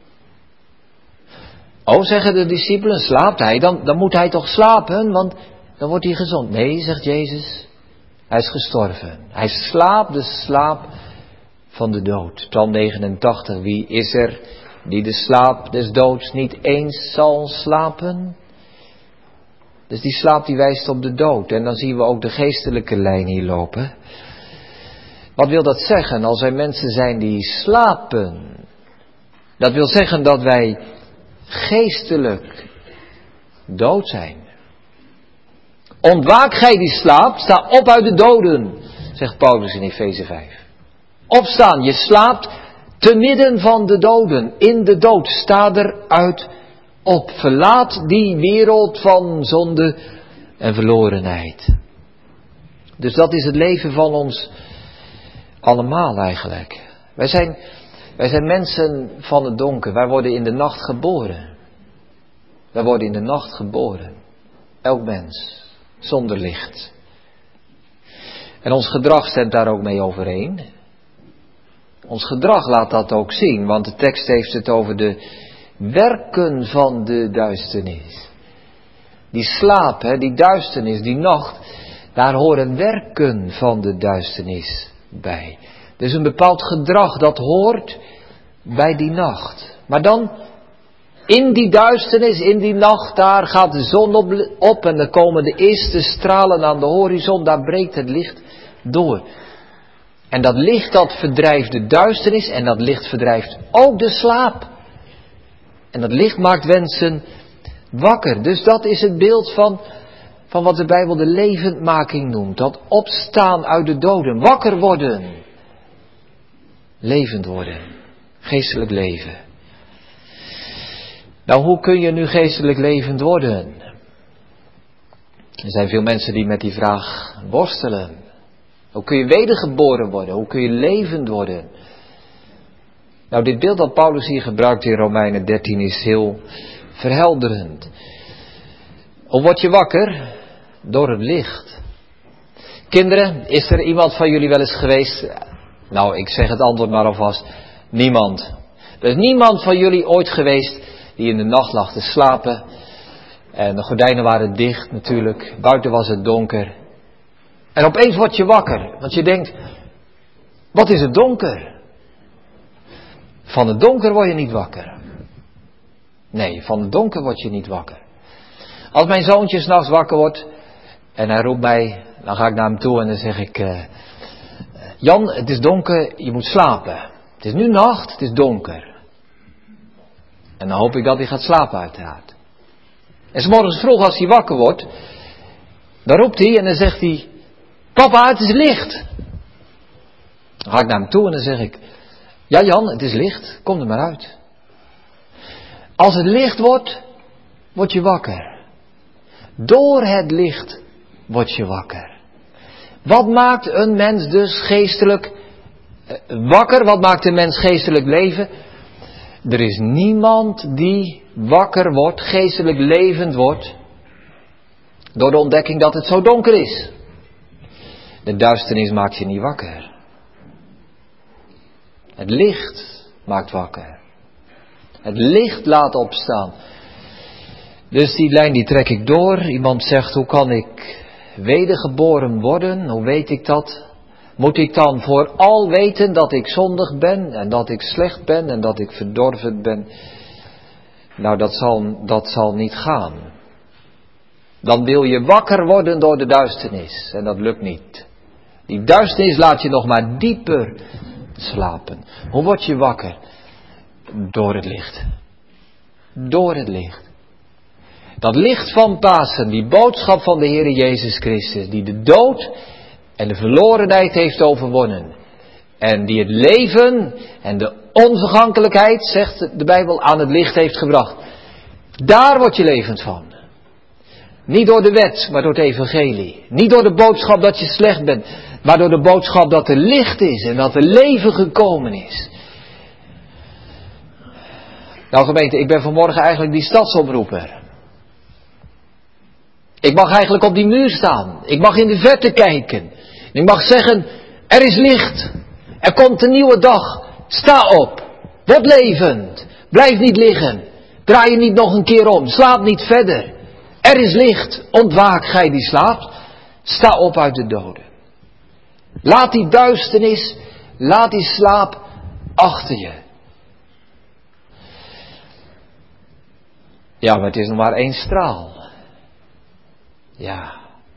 Oh, zeggen de discipelen, slaapt hij? Dan moet hij toch slapen, want dan wordt hij gezond. Nee, zegt Jezus, hij is gestorven. Hij slaapt de slaap van de dood. Psalm 89, wie is er die de slaap des doods niet eens zal slapen? Dus die slaap die wijst op de dood. En dan zien we ook de geestelijke lijn hier lopen. Wat wil dat zeggen als er mensen zijn die slapen? Dat wil zeggen dat wij geestelijk dood zijn. Ontwaak gij die slaapt, sta op uit de doden, zegt Paulus in Efeze 5. Opstaan, je slaapt te midden van de doden, in de dood, sta eruit op. Verlaat die wereld van zonde en verlorenheid. Dus dat is het leven van ons allemaal eigenlijk. Wij zijn mensen van het donker. Wij worden in de nacht geboren. Wij worden in de nacht geboren. Elk mens. Zonder licht. En ons gedrag stemt daar ook mee overeen. Ons gedrag laat dat ook zien. Want de tekst heeft het over de werken van de duisternis. Die slaap, die duisternis, die nacht. Daar horen werken van de duisternis bij. Dus een bepaald gedrag dat hoort bij die nacht. Maar dan, in die duisternis, in die nacht, daar gaat de zon op en dan komen de eerste stralen aan de horizon, daar breekt het licht door. En dat licht dat verdrijft de duisternis en dat licht verdrijft ook de slaap. En dat licht maakt mensen wakker. Dus dat is het beeld van wat de Bijbel de levendmaking noemt. Dat opstaan uit de doden, wakker worden. Levend worden. Geestelijk leven. Nou, hoe kun je nu geestelijk levend worden? Er zijn veel mensen die met die vraag worstelen. Hoe kun je wedergeboren worden? Hoe kun je levend worden? Nou, dit beeld dat Paulus hier gebruikt in Romeinen 13 is heel verhelderend. Hoe word je wakker? Door het licht. Kinderen, is er iemand van jullie wel eens geweest? Nou, ik zeg het antwoord maar alvast. Niemand. Er is niemand van jullie ooit geweest die in de nacht lag te slapen. En de gordijnen waren dicht natuurlijk. Buiten was het donker. En opeens word je wakker. Want je denkt, wat is het donker? Van het donker word je niet wakker. Nee, van het donker word je niet wakker. Als mijn zoontje 's nachts wakker wordt en hij roept mij, dan ga ik naar hem toe en dan zeg ik, Jan, het is donker, je moet slapen. Het is nu nacht, het is donker. En dan hoop ik dat hij gaat slapen uiteraard. En 's morgens vroeg als hij wakker wordt, dan roept hij en dan zegt hij, papa, het is licht. Dan ga ik naar hem toe en dan zeg ik, ja Jan, het is licht, kom er maar uit. Als het licht wordt, word je wakker. Door het licht word je wakker. Wat maakt een mens dus geestelijk wakker? Wat maakt een mens geestelijk leven? Er is niemand die wakker wordt, geestelijk levend wordt, door de ontdekking dat het zo donker is. De duisternis maakt je niet wakker. Het licht maakt wakker. Het licht laat opstaan. Dus die lijn die trek ik door. Iemand zegt, hoe kan ik wedergeboren worden? Hoe weet ik dat? Moet ik dan vooral weten dat ik zondig ben en dat ik slecht ben en dat ik verdorven ben? Nou, dat zal niet gaan. Dan wil je wakker worden door de duisternis en dat lukt niet. Die duisternis laat je nog maar dieper slapen. Hoe word je wakker? Door het licht. Door het licht. Dat licht van Pasen, die boodschap van de Heer Jezus Christus, die de dood en de verlorenheid heeft overwonnen. En die het leven en de onvergankelijkheid, zegt de Bijbel, aan het licht heeft gebracht. Daar word je levend van. Niet door de wet, maar door het evangelie. Niet door de boodschap dat je slecht bent, maar door de boodschap dat er licht is en dat er leven gekomen is. Nou gemeente, ik ben vanmorgen eigenlijk die stadsomroeper. Ik mag eigenlijk op die muur staan. Ik mag in de verte kijken. Ik mag zeggen, er is licht. Er komt een nieuwe dag. Sta op. Word levend. Blijf niet liggen. Draai je niet nog een keer om. Slaap niet verder. Er is licht. Ontwaak gij die slaapt. Sta op uit de doden. Laat die duisternis, laat die slaap achter je. Ja, maar het is nog maar 1 straal. Ja.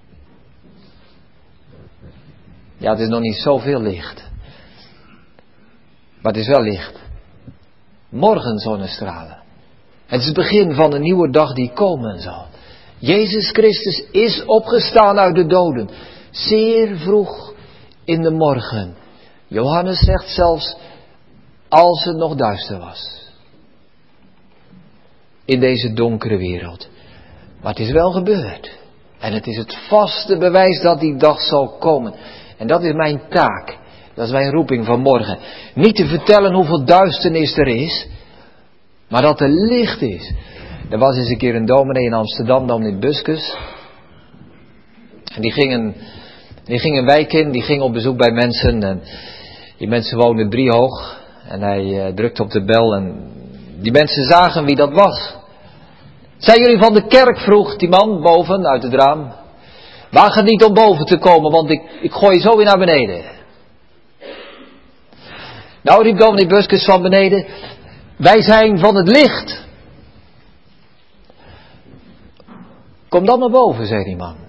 Ja, het is nog niet zoveel licht. Maar het is wel licht. Morgen zonnestralen. Het is het begin van een nieuwe dag die komen zal. Jezus Christus is opgestaan uit de doden. Zeer vroeg in de morgen. Johannes zegt zelfs, als het nog duister was. In deze donkere wereld. Maar het is wel gebeurd. En het is het vaste bewijs dat die dag zal komen. En dat is mijn taak. Dat is mijn roeping van morgen. Niet te vertellen hoeveel duisternis er is. Maar dat er licht is. Er was eens een keer een dominee in Amsterdam, dominee Buskus. En die ging een wijk in, die ging op bezoek bij mensen. En die mensen woonden driehoog. En hij drukte op de bel en die mensen zagen wie dat was. Zijn jullie van de kerk, vroeg die man boven uit het raam. Waag het niet om boven te komen, want ik gooi je zo weer naar beneden. Nou, riep dominee Buskus van beneden. Wij zijn van het licht. Kom dan naar boven, zei die man.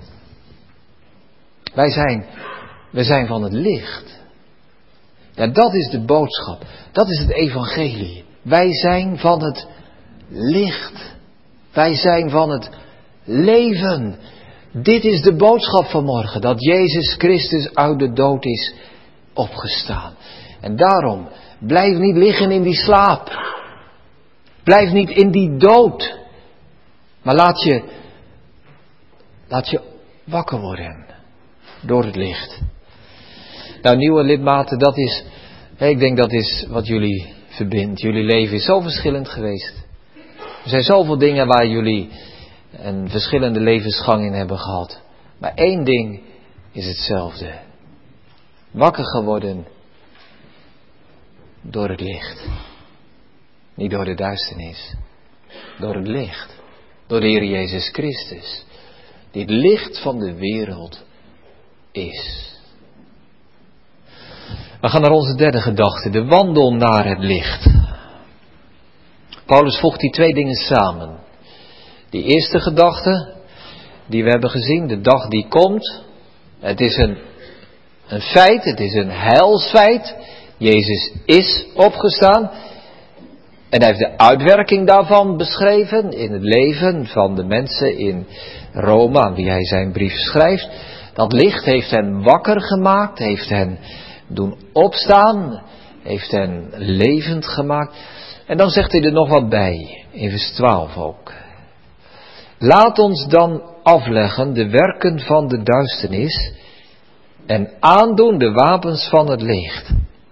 We zijn van het licht. Ja, dat is de boodschap. Dat is het evangelie. Wij zijn van het licht. Wij zijn van het leven. Dit is de boodschap van morgen. Dat Jezus Christus uit de dood is opgestaan. En daarom, blijf niet liggen in die slaap. Blijf niet in die dood. Maar laat je wakker worden. Door het licht. Nou, nieuwe lidmaten, ik denk dat is wat jullie verbindt. Jullie leven is zo verschillend geweest. Er zijn zoveel dingen waar jullie een verschillende levensgang in hebben gehad. Maar 1 ding is hetzelfde. Wakker geworden door het licht. Niet door de duisternis. Door het licht. Door de Heer Jezus Christus. Die het licht van de wereld is. We gaan naar onze 3e gedachte. De wandel naar het licht. Paulus voegt die 2 dingen samen. Die eerste gedachte, die we hebben gezien, de dag die komt. Het is een feit, het is een heilsfeit. Jezus is opgestaan. En hij heeft de uitwerking daarvan beschreven in het leven van de mensen in Rome, aan wie hij zijn brief schrijft. Dat licht heeft hen wakker gemaakt, heeft hen doen opstaan, heeft hen levend gemaakt. En dan zegt hij er nog wat bij, in vers 12 ook. Laat ons dan afleggen de werken van de duisternis en aandoen de wapens van het licht.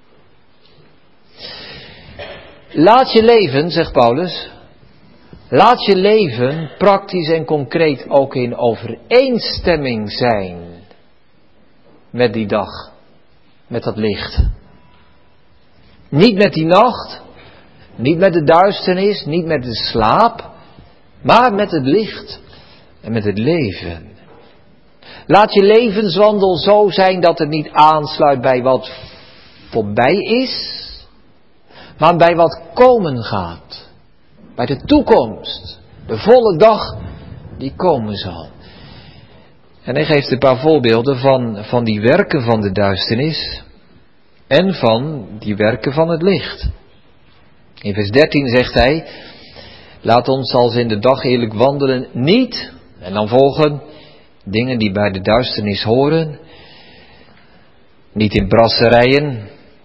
Laat je leven, zegt Paulus, laat je leven praktisch en concreet ook in overeenstemming zijn met die dag, met dat licht. Niet met die nacht, niet met de duisternis, niet met de slaap, maar met het licht en met het leven. Laat je levenswandel zo zijn dat het niet aansluit bij wat voorbij is, maar bij wat komen gaat. Bij de toekomst. De volle dag die komen zal. En hij geeft een paar voorbeelden van die werken van de duisternis. En van die werken van het licht. In vers 13 zegt hij. Laat ons als in de dag eerlijk wandelen. Niet. En dan volgen dingen die bij de duisternis horen. Niet in brasserijen.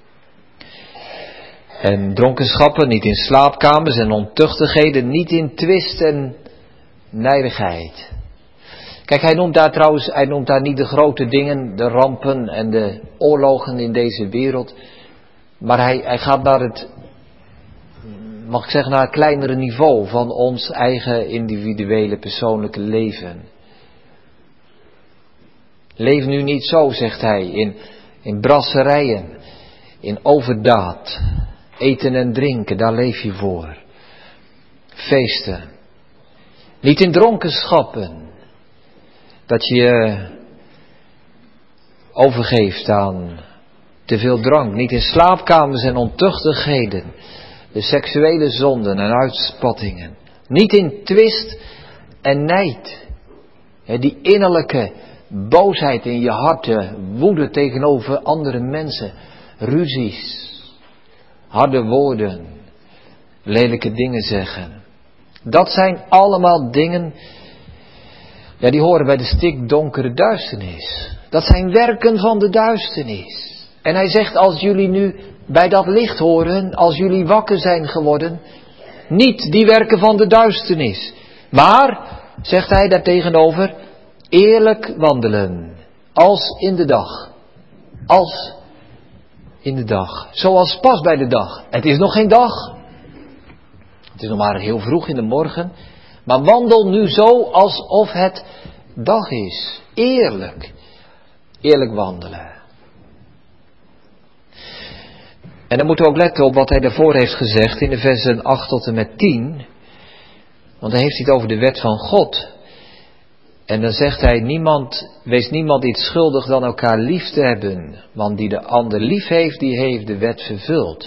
En dronkenschappen, niet in slaapkamers en ontuchtigheden, niet in twist en nijdigheid. Kijk, hij noemt daar niet de grote dingen, de rampen en de oorlogen in deze wereld. Maar hij gaat naar het, mag ik zeggen, naar het kleinere niveau van ons eigen individuele persoonlijke leven. Leef nu niet zo, zegt hij, in brasserijen, in overdaad. Eten en drinken, daar leef je voor. Feesten. Niet in dronkenschappen. Dat je je overgeeft aan te veel drank. Niet in slaapkamers en ontuchtigheden. De seksuele zonden en uitspattingen. Niet in twist en nijd. Die innerlijke boosheid in je hart. Woede tegenover andere mensen. Ruzies. Harde woorden. Lelijke dingen zeggen. Dat zijn allemaal dingen, ja, die horen bij de stikdonkere duisternis. Dat zijn werken van de duisternis. En hij zegt, als jullie nu bij dat licht horen, als jullie wakker zijn geworden, niet die werken van de duisternis. Maar, zegt hij daartegenover, eerlijk wandelen. Als in de dag. Als in de dag. Zoals past bij de dag. Het is nog geen dag. Het is nog maar heel vroeg in de morgen. Maar wandel nu zo alsof het dag is. Eerlijk. Eerlijk wandelen. En dan moeten we ook letten op wat hij daarvoor heeft gezegd in de versen 8 tot en met 10. Want dan heeft hij het over de wet van God. En dan zegt hij, wees niemand iets schuldig dan elkaar lief te hebben. Want die de ander lief heeft, die heeft de wet vervuld.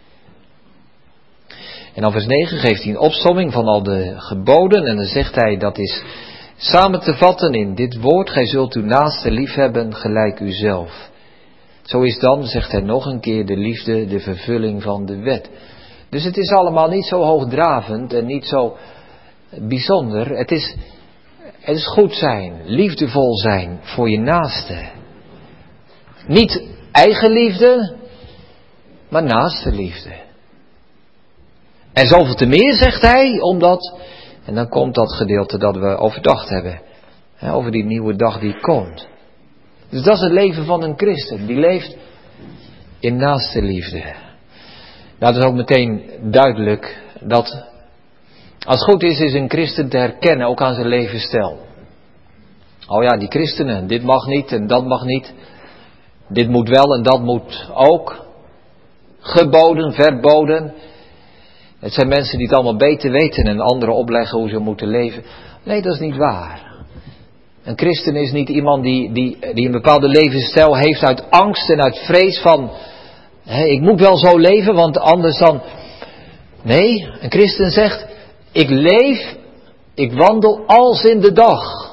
En dan vers 9 geeft hij een opsomming van al de geboden. En dan zegt hij, dat is samen te vatten in dit woord. Gij zult uw naaste lief hebben gelijk uzelf. Zo is dan, zegt hij nog een keer, de liefde de vervulling van de wet. Dus het is allemaal niet zo hoogdravend en niet zo bijzonder. Het is goed zijn, liefdevol zijn voor je naaste. Niet eigen liefde, maar naaste liefde. En zoveel te meer, zegt hij, omdat, en dan komt dat gedeelte dat we overdacht hebben, over die nieuwe dag die komt. Dus dat is het leven van een christen, die leeft in naaste liefde. Nou, het is ook meteen duidelijk dat, als het goed is een christen te herkennen, ook aan zijn levensstijl. Oh ja, die christenen, dit mag niet en dat mag niet. Dit moet wel en dat moet ook. Geboden, verboden. Het zijn mensen die het allemaal beter weten en anderen opleggen hoe ze moeten leven. Nee, dat is niet waar. Een christen is niet iemand die een bepaalde levensstijl heeft uit angst en uit vrees van, ik moet wel zo leven, want anders dan. Nee, een christen zegt, ik leef, ik wandel als in de dag.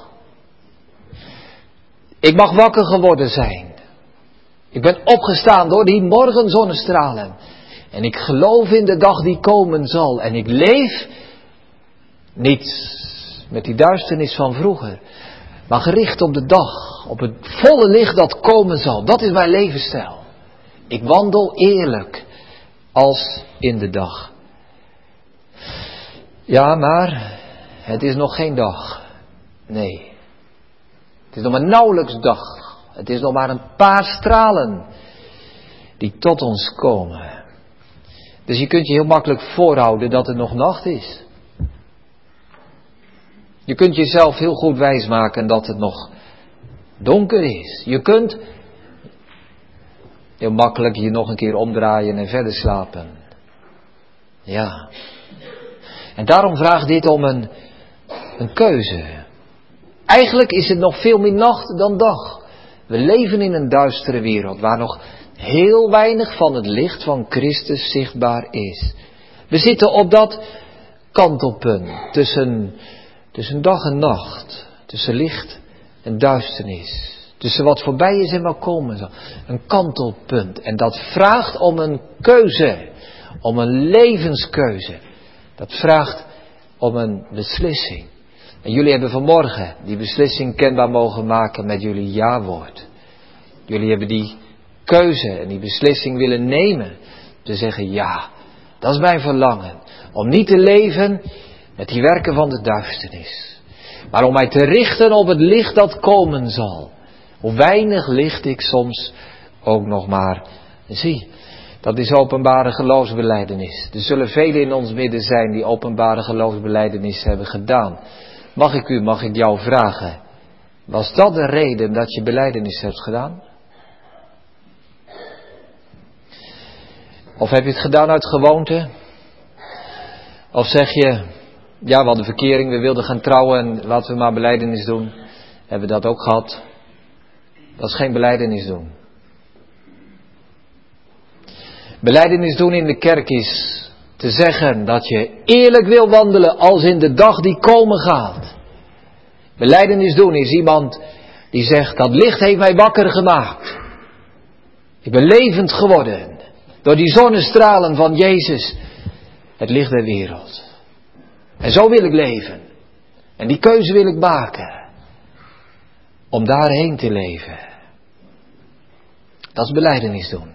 Ik mag wakker geworden zijn. Ik ben opgestaan door die morgenzonnestralen. En ik geloof in de dag die komen zal. En ik leef niet met die duisternis van vroeger. Maar gericht op de dag. Op het volle licht dat komen zal. Dat is mijn levensstijl. Ik wandel eerlijk. Als in de dag. Ja, maar het is nog geen dag. Nee. Het is nog maar nauwelijks dag. Het is nog maar een paar stralen die tot ons komen. Dus je kunt je heel makkelijk voorhouden dat het nog nacht is. Je kunt jezelf heel goed wijsmaken dat het nog donker is. Je kunt heel makkelijk je nog een keer omdraaien en verder slapen. Ja. En daarom vraagt dit om een keuze. Eigenlijk is het nog veel meer nacht dan dag. We leven in een duistere wereld waar nog heel weinig van het licht van Christus zichtbaar is. We zitten op dat kantelpunt tussen dag en nacht. Tussen licht en duisternis. Tussen wat voorbij is en wat komen zal. Een kantelpunt. En dat vraagt om een keuze. Om een levenskeuze. Dat vraagt om een beslissing. En jullie hebben vanmorgen die beslissing kenbaar mogen maken met jullie ja-woord. Jullie hebben die keuze en die beslissing willen nemen. Te zeggen ja, dat is mijn verlangen. Om niet te leven met die werken van de duisternis. maar om mij te richten op het licht dat komen zal. Hoe weinig licht ik soms ook nog maar zie. Dat is openbare geloofsbelijdenis. Er zullen velen in ons midden zijn die openbare geloofsbelijdenis hebben gedaan. Mag ik jou vragen, was dat de reden dat je belijdenis hebt gedaan? Of heb je het gedaan uit gewoonte? Of zeg je, ja, we hadden verkering, we wilden gaan trouwen en laten we maar belijdenis doen. Hebben we dat ook gehad? Dat is geen belijdenis doen. Belijdenis doen in de kerk is te zeggen dat je eerlijk wil wandelen als in de dag die komen gaat. Belijdenis doen is iemand die zegt, dat licht heeft mij wakker gemaakt. Ik ben levend geworden door die zonnestralen van Jezus, het licht der wereld. En zo wil ik leven. En die keuze wil ik maken. Om daarheen te leven. Dat is belijdenis doen.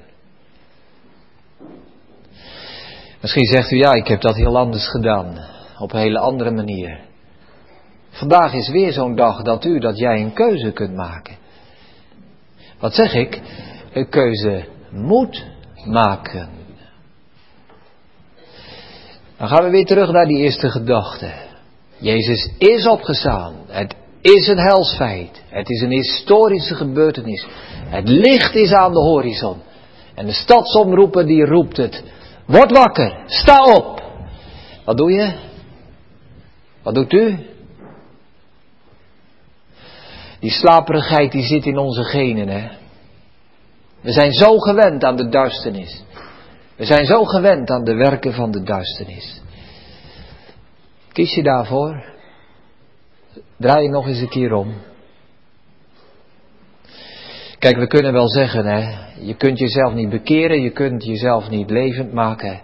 Misschien zegt u, ja, ik heb dat heel anders gedaan. Op een hele andere manier. Vandaag is weer zo'n dag dat jij een keuze kunt maken. Wat zeg ik? Een keuze moet maken. Dan gaan we weer terug naar die eerste gedachte. Jezus is opgestaan. Het is een helsfeit. Het is een historische gebeurtenis. Het licht is aan de horizon. En de stadsomroeper die roept het. Word wakker, sta op. Wat doe je? Wat doet u? Die slaperigheid die zit in onze genen, hè. We zijn zo gewend aan de duisternis. We zijn zo gewend aan de werken van de duisternis. Kies je daarvoor? Draai je nog eens een keer om. Kijk, we kunnen wel zeggen, hè. Je kunt jezelf niet bekeren, je kunt jezelf niet levend maken.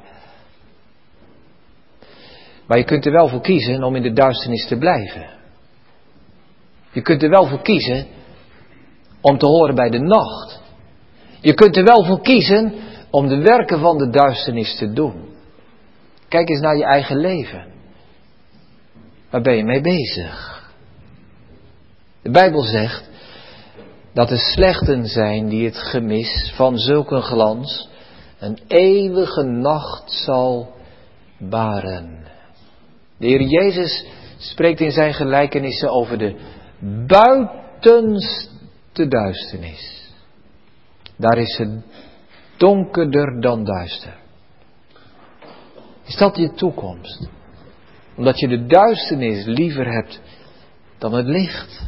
Maar je kunt er wel voor kiezen om in de duisternis te blijven. Je kunt er wel voor kiezen om te horen bij de nacht. Je kunt er wel voor kiezen om de werken van de duisternis te doen. Kijk eens naar je eigen leven. Waar ben je mee bezig? De Bijbel zegt dat er slechten zijn die het gemis van zulke glans een eeuwige nacht zal baren. De Heer Jezus spreekt in zijn gelijkenissen over de buitenste duisternis. Daar is het donkerder dan duister. Is dat je toekomst? Omdat je de duisternis liever hebt dan het licht.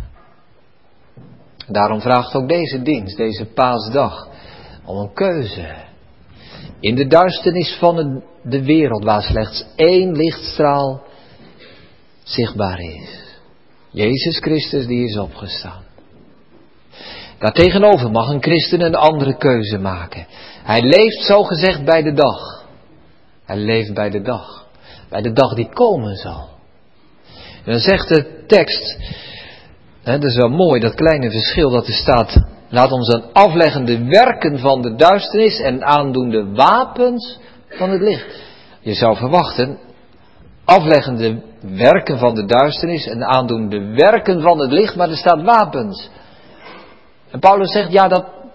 Daarom vraagt ook deze dienst, deze paasdag, om een keuze. In de duisternis van de wereld waar slechts één lichtstraal zichtbaar is. Jezus Christus die is opgestaan. Daartegenover mag een christen een andere keuze maken. Hij leeft zogezegd bij de dag. Hij leeft bij de dag. Bij de dag die komen zal. En dan zegt de tekst, dat is wel mooi, dat kleine verschil dat er staat. Laat ons dan afleggen de werken van de duisternis en aandoen de wapens van het licht. Je zou verwachten, afleggen de werken van de duisternis en aandoen de werken van het licht, maar er staat wapens. En Paulus zegt, ja,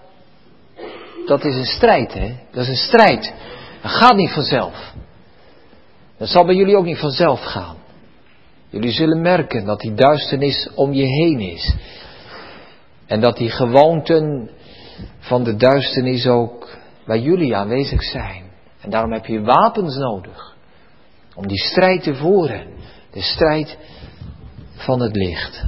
dat is een strijd, hè. Dat is een strijd. Dat gaat niet vanzelf. Dat zal bij jullie ook niet vanzelf gaan. Jullie zullen merken dat die duisternis om je heen is. En dat die gewoonten van de duisternis ook bij jullie aanwezig zijn. En daarom heb je wapens nodig. Om die strijd te voeren. De strijd van het licht.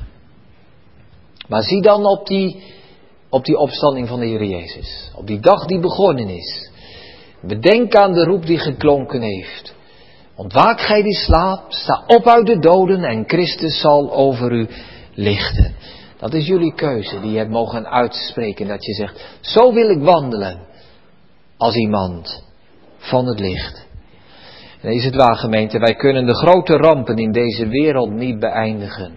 Maar zie dan op die opstanding van de Heer Jezus. Op die dag die begonnen is. Bedenk aan de roep die geklonken heeft. Ontwaak gij die slaapt, sta op uit de doden en Christus zal over u lichten. Dat is jullie keuze die je hebt mogen uitspreken. Dat je zegt, zo wil ik wandelen als iemand van het licht. En is het waar, gemeente, wij kunnen de grote rampen in deze wereld niet beëindigen.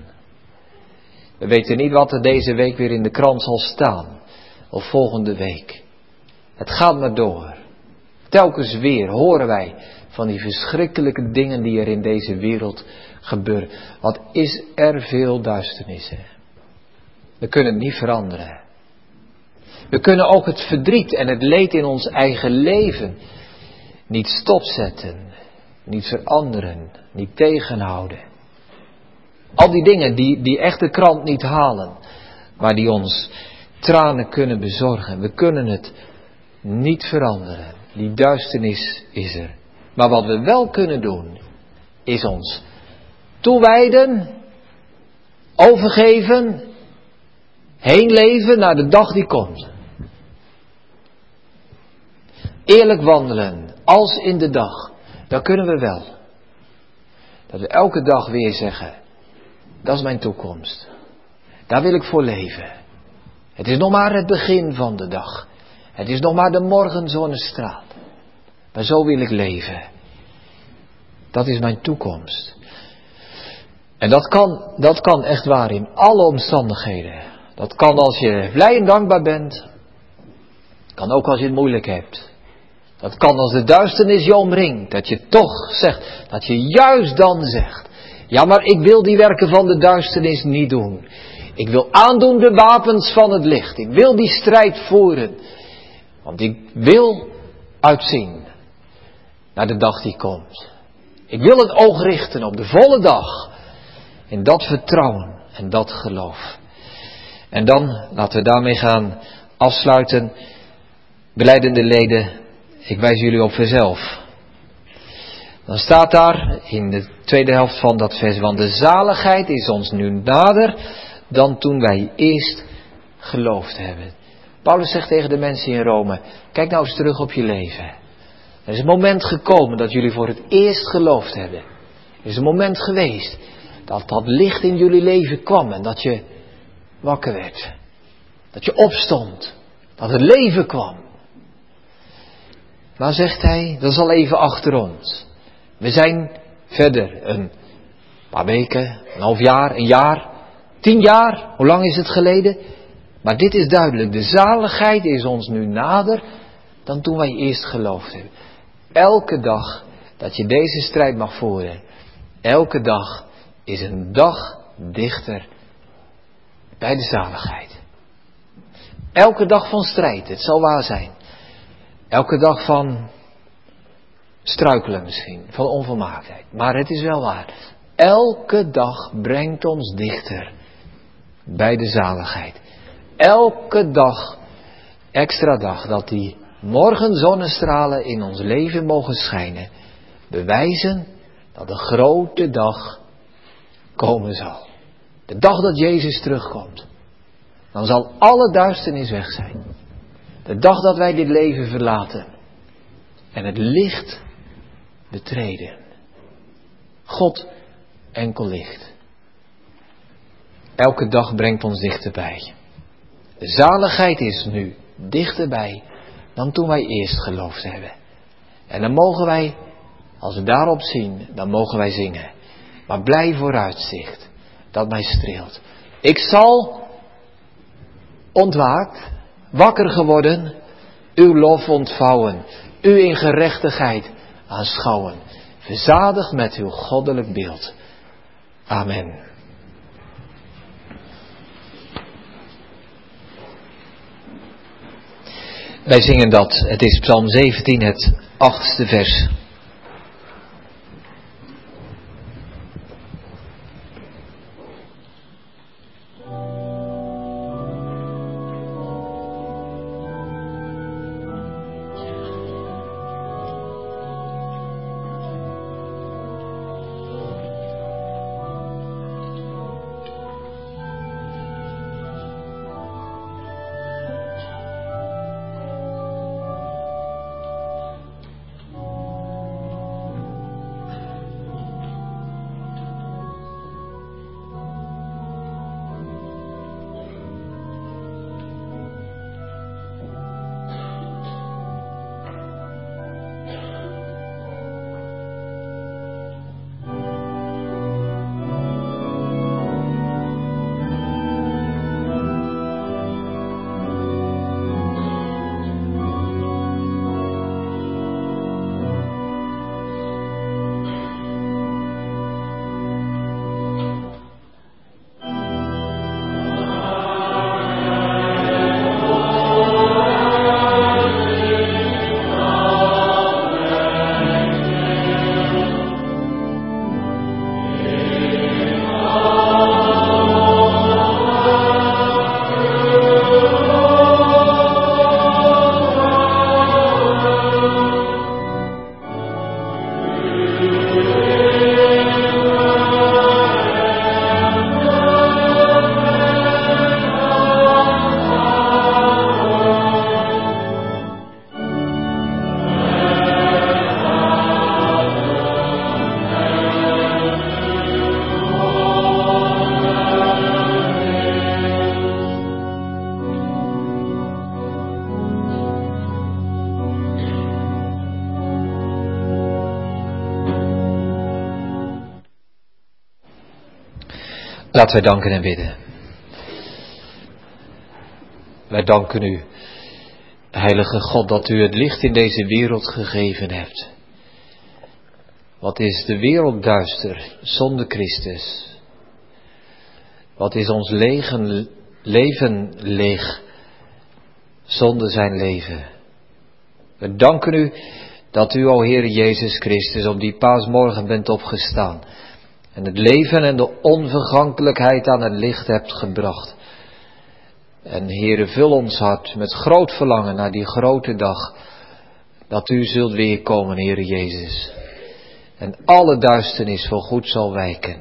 We weten niet wat er deze week weer in de krant zal staan. Of volgende week. Het gaat maar door. Telkens weer horen wij van die verschrikkelijke dingen die er in deze wereld gebeuren. Wat is er veel duisternis, hè? We kunnen het niet veranderen. We kunnen ook het verdriet en het leed in ons eigen leven niet stopzetten, niet veranderen, niet tegenhouden. Al die dingen die echt de krant niet halen, maar die ons tranen kunnen bezorgen. We kunnen het niet veranderen. Die duisternis is er. Maar wat we wel kunnen doen, is ons toewijden, overgeven, heen leven naar de dag die komt. Eerlijk wandelen, als in de dag, dat kunnen we wel. Dat we elke dag weer zeggen, dat is mijn toekomst. Daar wil ik voor leven. Het is nog maar het begin van de dag. Het is nog maar de morgenzonnestraal. Maar zo wil ik leven. Dat is mijn toekomst. En dat kan echt waar in alle omstandigheden. Dat kan als je blij en dankbaar bent. Kan ook als je het moeilijk hebt. Dat kan als de duisternis je omringt. Dat je toch zegt, dat je juist dan zegt. Ja, maar ik wil die werken van de duisternis niet doen. Ik wil aandoen de wapens van het licht. Ik wil die strijd voeren. Want ik wil uitzien naar de dag die komt. Ik wil het oog richten op de volle dag. In dat vertrouwen en dat geloof. En dan, laten we daarmee gaan afsluiten. Belijdende leden, ik wijs jullie op vers 11. Dan staat daar in de tweede helft van dat vers, want de zaligheid is ons nu nader dan toen wij eerst geloofd hebben. Paulus zegt tegen de mensen in Rome, kijk nou eens terug op je leven. Er is een moment gekomen dat jullie voor het eerst geloofd hebben. Er is een moment geweest dat dat licht in jullie leven kwam en dat je wakker werd. Dat je opstond. Dat het leven kwam. Maar zegt hij, dat is al even achter ons. We zijn verder een paar weken, een half jaar, een jaar, 10 jaar. Hoe lang is het geleden? Maar dit is duidelijk. De zaligheid is ons nu nader dan toen wij eerst geloofd hebben. Elke dag dat je deze strijd mag voeren. Elke dag is een dag dichter bij de zaligheid. Elke dag van strijd, het zal waar zijn. Elke dag van struikelen misschien, van onvolmaaktheid. Maar het is wel waar. Elke dag brengt ons dichter bij de zaligheid. Elke dag, extra dag, dat die morgenzonnestralen in ons leven mogen schijnen, bewijzen dat de grote dag komen zal. De dag dat Jezus terugkomt. Dan zal alle duisternis weg zijn. De dag dat wij dit leven verlaten. En het licht betreden. God enkel licht. Elke dag brengt ons dichterbij. De zaligheid is nu dichterbij dan toen wij eerst geloofd hebben. En dan mogen wij, als we daarop zien, dan mogen wij zingen. Maar blij vooruitzicht, dat mij streelt. Ik zal, ontwaakt, wakker geworden, uw lof ontvouwen, u in gerechtigheid aanschouwen, verzadigd met uw goddelijk beeld. Amen. Wij zingen dat, het is Psalm 17, het 8e vers. Laten wij danken en bidden. Wij danken u, heilige God, dat u het licht in deze wereld gegeven hebt. Wat is de wereld duister zonder Christus? Wat is ons leven leeg zonder zijn leven? We danken u dat u, o Heer Jezus Christus, op die paasmorgen bent opgestaan en het leven en de onvergankelijkheid aan het licht hebt gebracht. En Heere, vul ons hart met groot verlangen naar die grote dag dat u zult weerkomen, Heere Jezus. En alle duisternis voor goed zal wijken.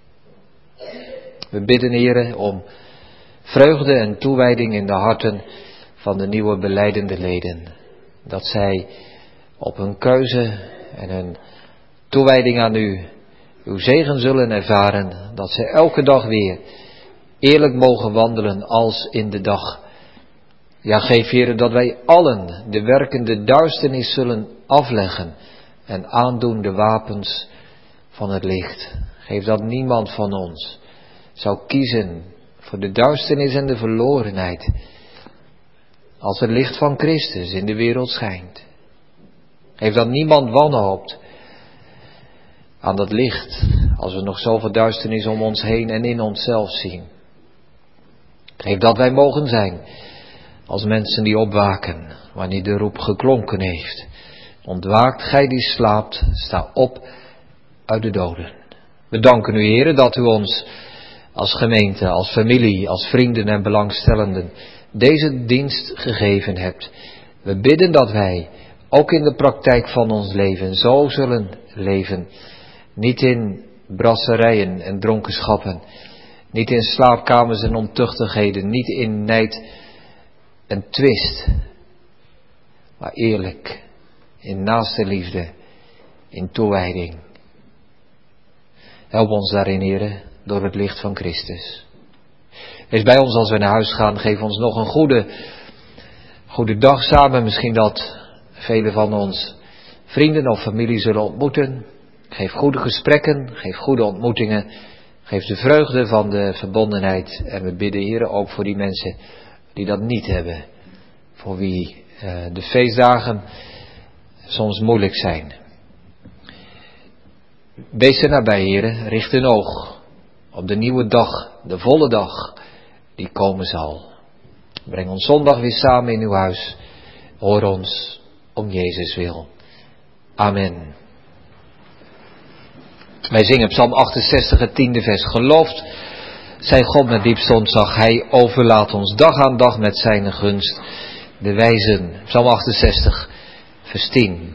We bidden, Heere, om vreugde en toewijding in de harten van de nieuwe belijdende leden. Dat zij op hun keuze en hun toewijding aan u, uw zegen zullen ervaren. Dat zij elke dag weer eerlijk mogen wandelen als in de dag. Ja, geef, Heere, dat wij allen de werkende duisternis zullen afleggen en aandoen de wapens van het licht. Geef dat niemand van ons zou kiezen voor de duisternis en de verlorenheid, als het licht van Christus in de wereld schijnt. Geef dat niemand wanhoopt aan dat licht, als we nog zoveel duisternis om ons heen en in onszelf zien. Geef dat wij mogen zijn als mensen die opwaken, wanneer de roep geklonken heeft. Ontwaakt gij die slaapt, sta op uit de doden. We danken u, Heere, dat u ons als gemeente, als familie, als vrienden en belangstellenden deze dienst gegeven hebt. We bidden dat wij ook in de praktijk van ons leven zo zullen leven. Niet in brasserijen en dronkenschappen, niet in slaapkamers en ontuchtigheden, niet in nijd en twist, maar eerlijk, in naaste liefde, in toewijding. Help ons daarin, Heere, door het licht van Christus. Wees bij ons als we naar huis gaan. Geef ons nog een goede dag samen. Misschien dat velen van ons vrienden of familie zullen ontmoeten. Geef goede gesprekken, geef goede ontmoetingen. Geef de vreugde van de verbondenheid. En we bidden, Heere, ook voor die mensen die dat niet hebben. Voor wie de feestdagen soms moeilijk zijn. Wees er nabij, Heere. Richt een oog op de nieuwe dag, de volle dag die komen zal. Breng ons zondag weer samen in uw huis. Hoor ons om Jezus wil. Amen. Wij zingen Psalm 68, het 10e vers. Gelooft zij God met diepst ontzag. Hij overlaat ons dag aan dag met zijn gunst. De wijzen. Psalm 68, vers 10.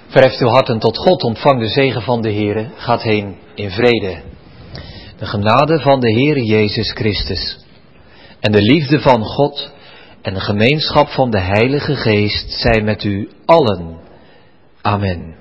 Verheft uw harten tot God, ontvang de zegen van de Heere, gaat heen in vrede. De genade van de Heere Jezus Christus en de liefde van God en de gemeenschap van de Heilige Geest zijn met u allen. Amen.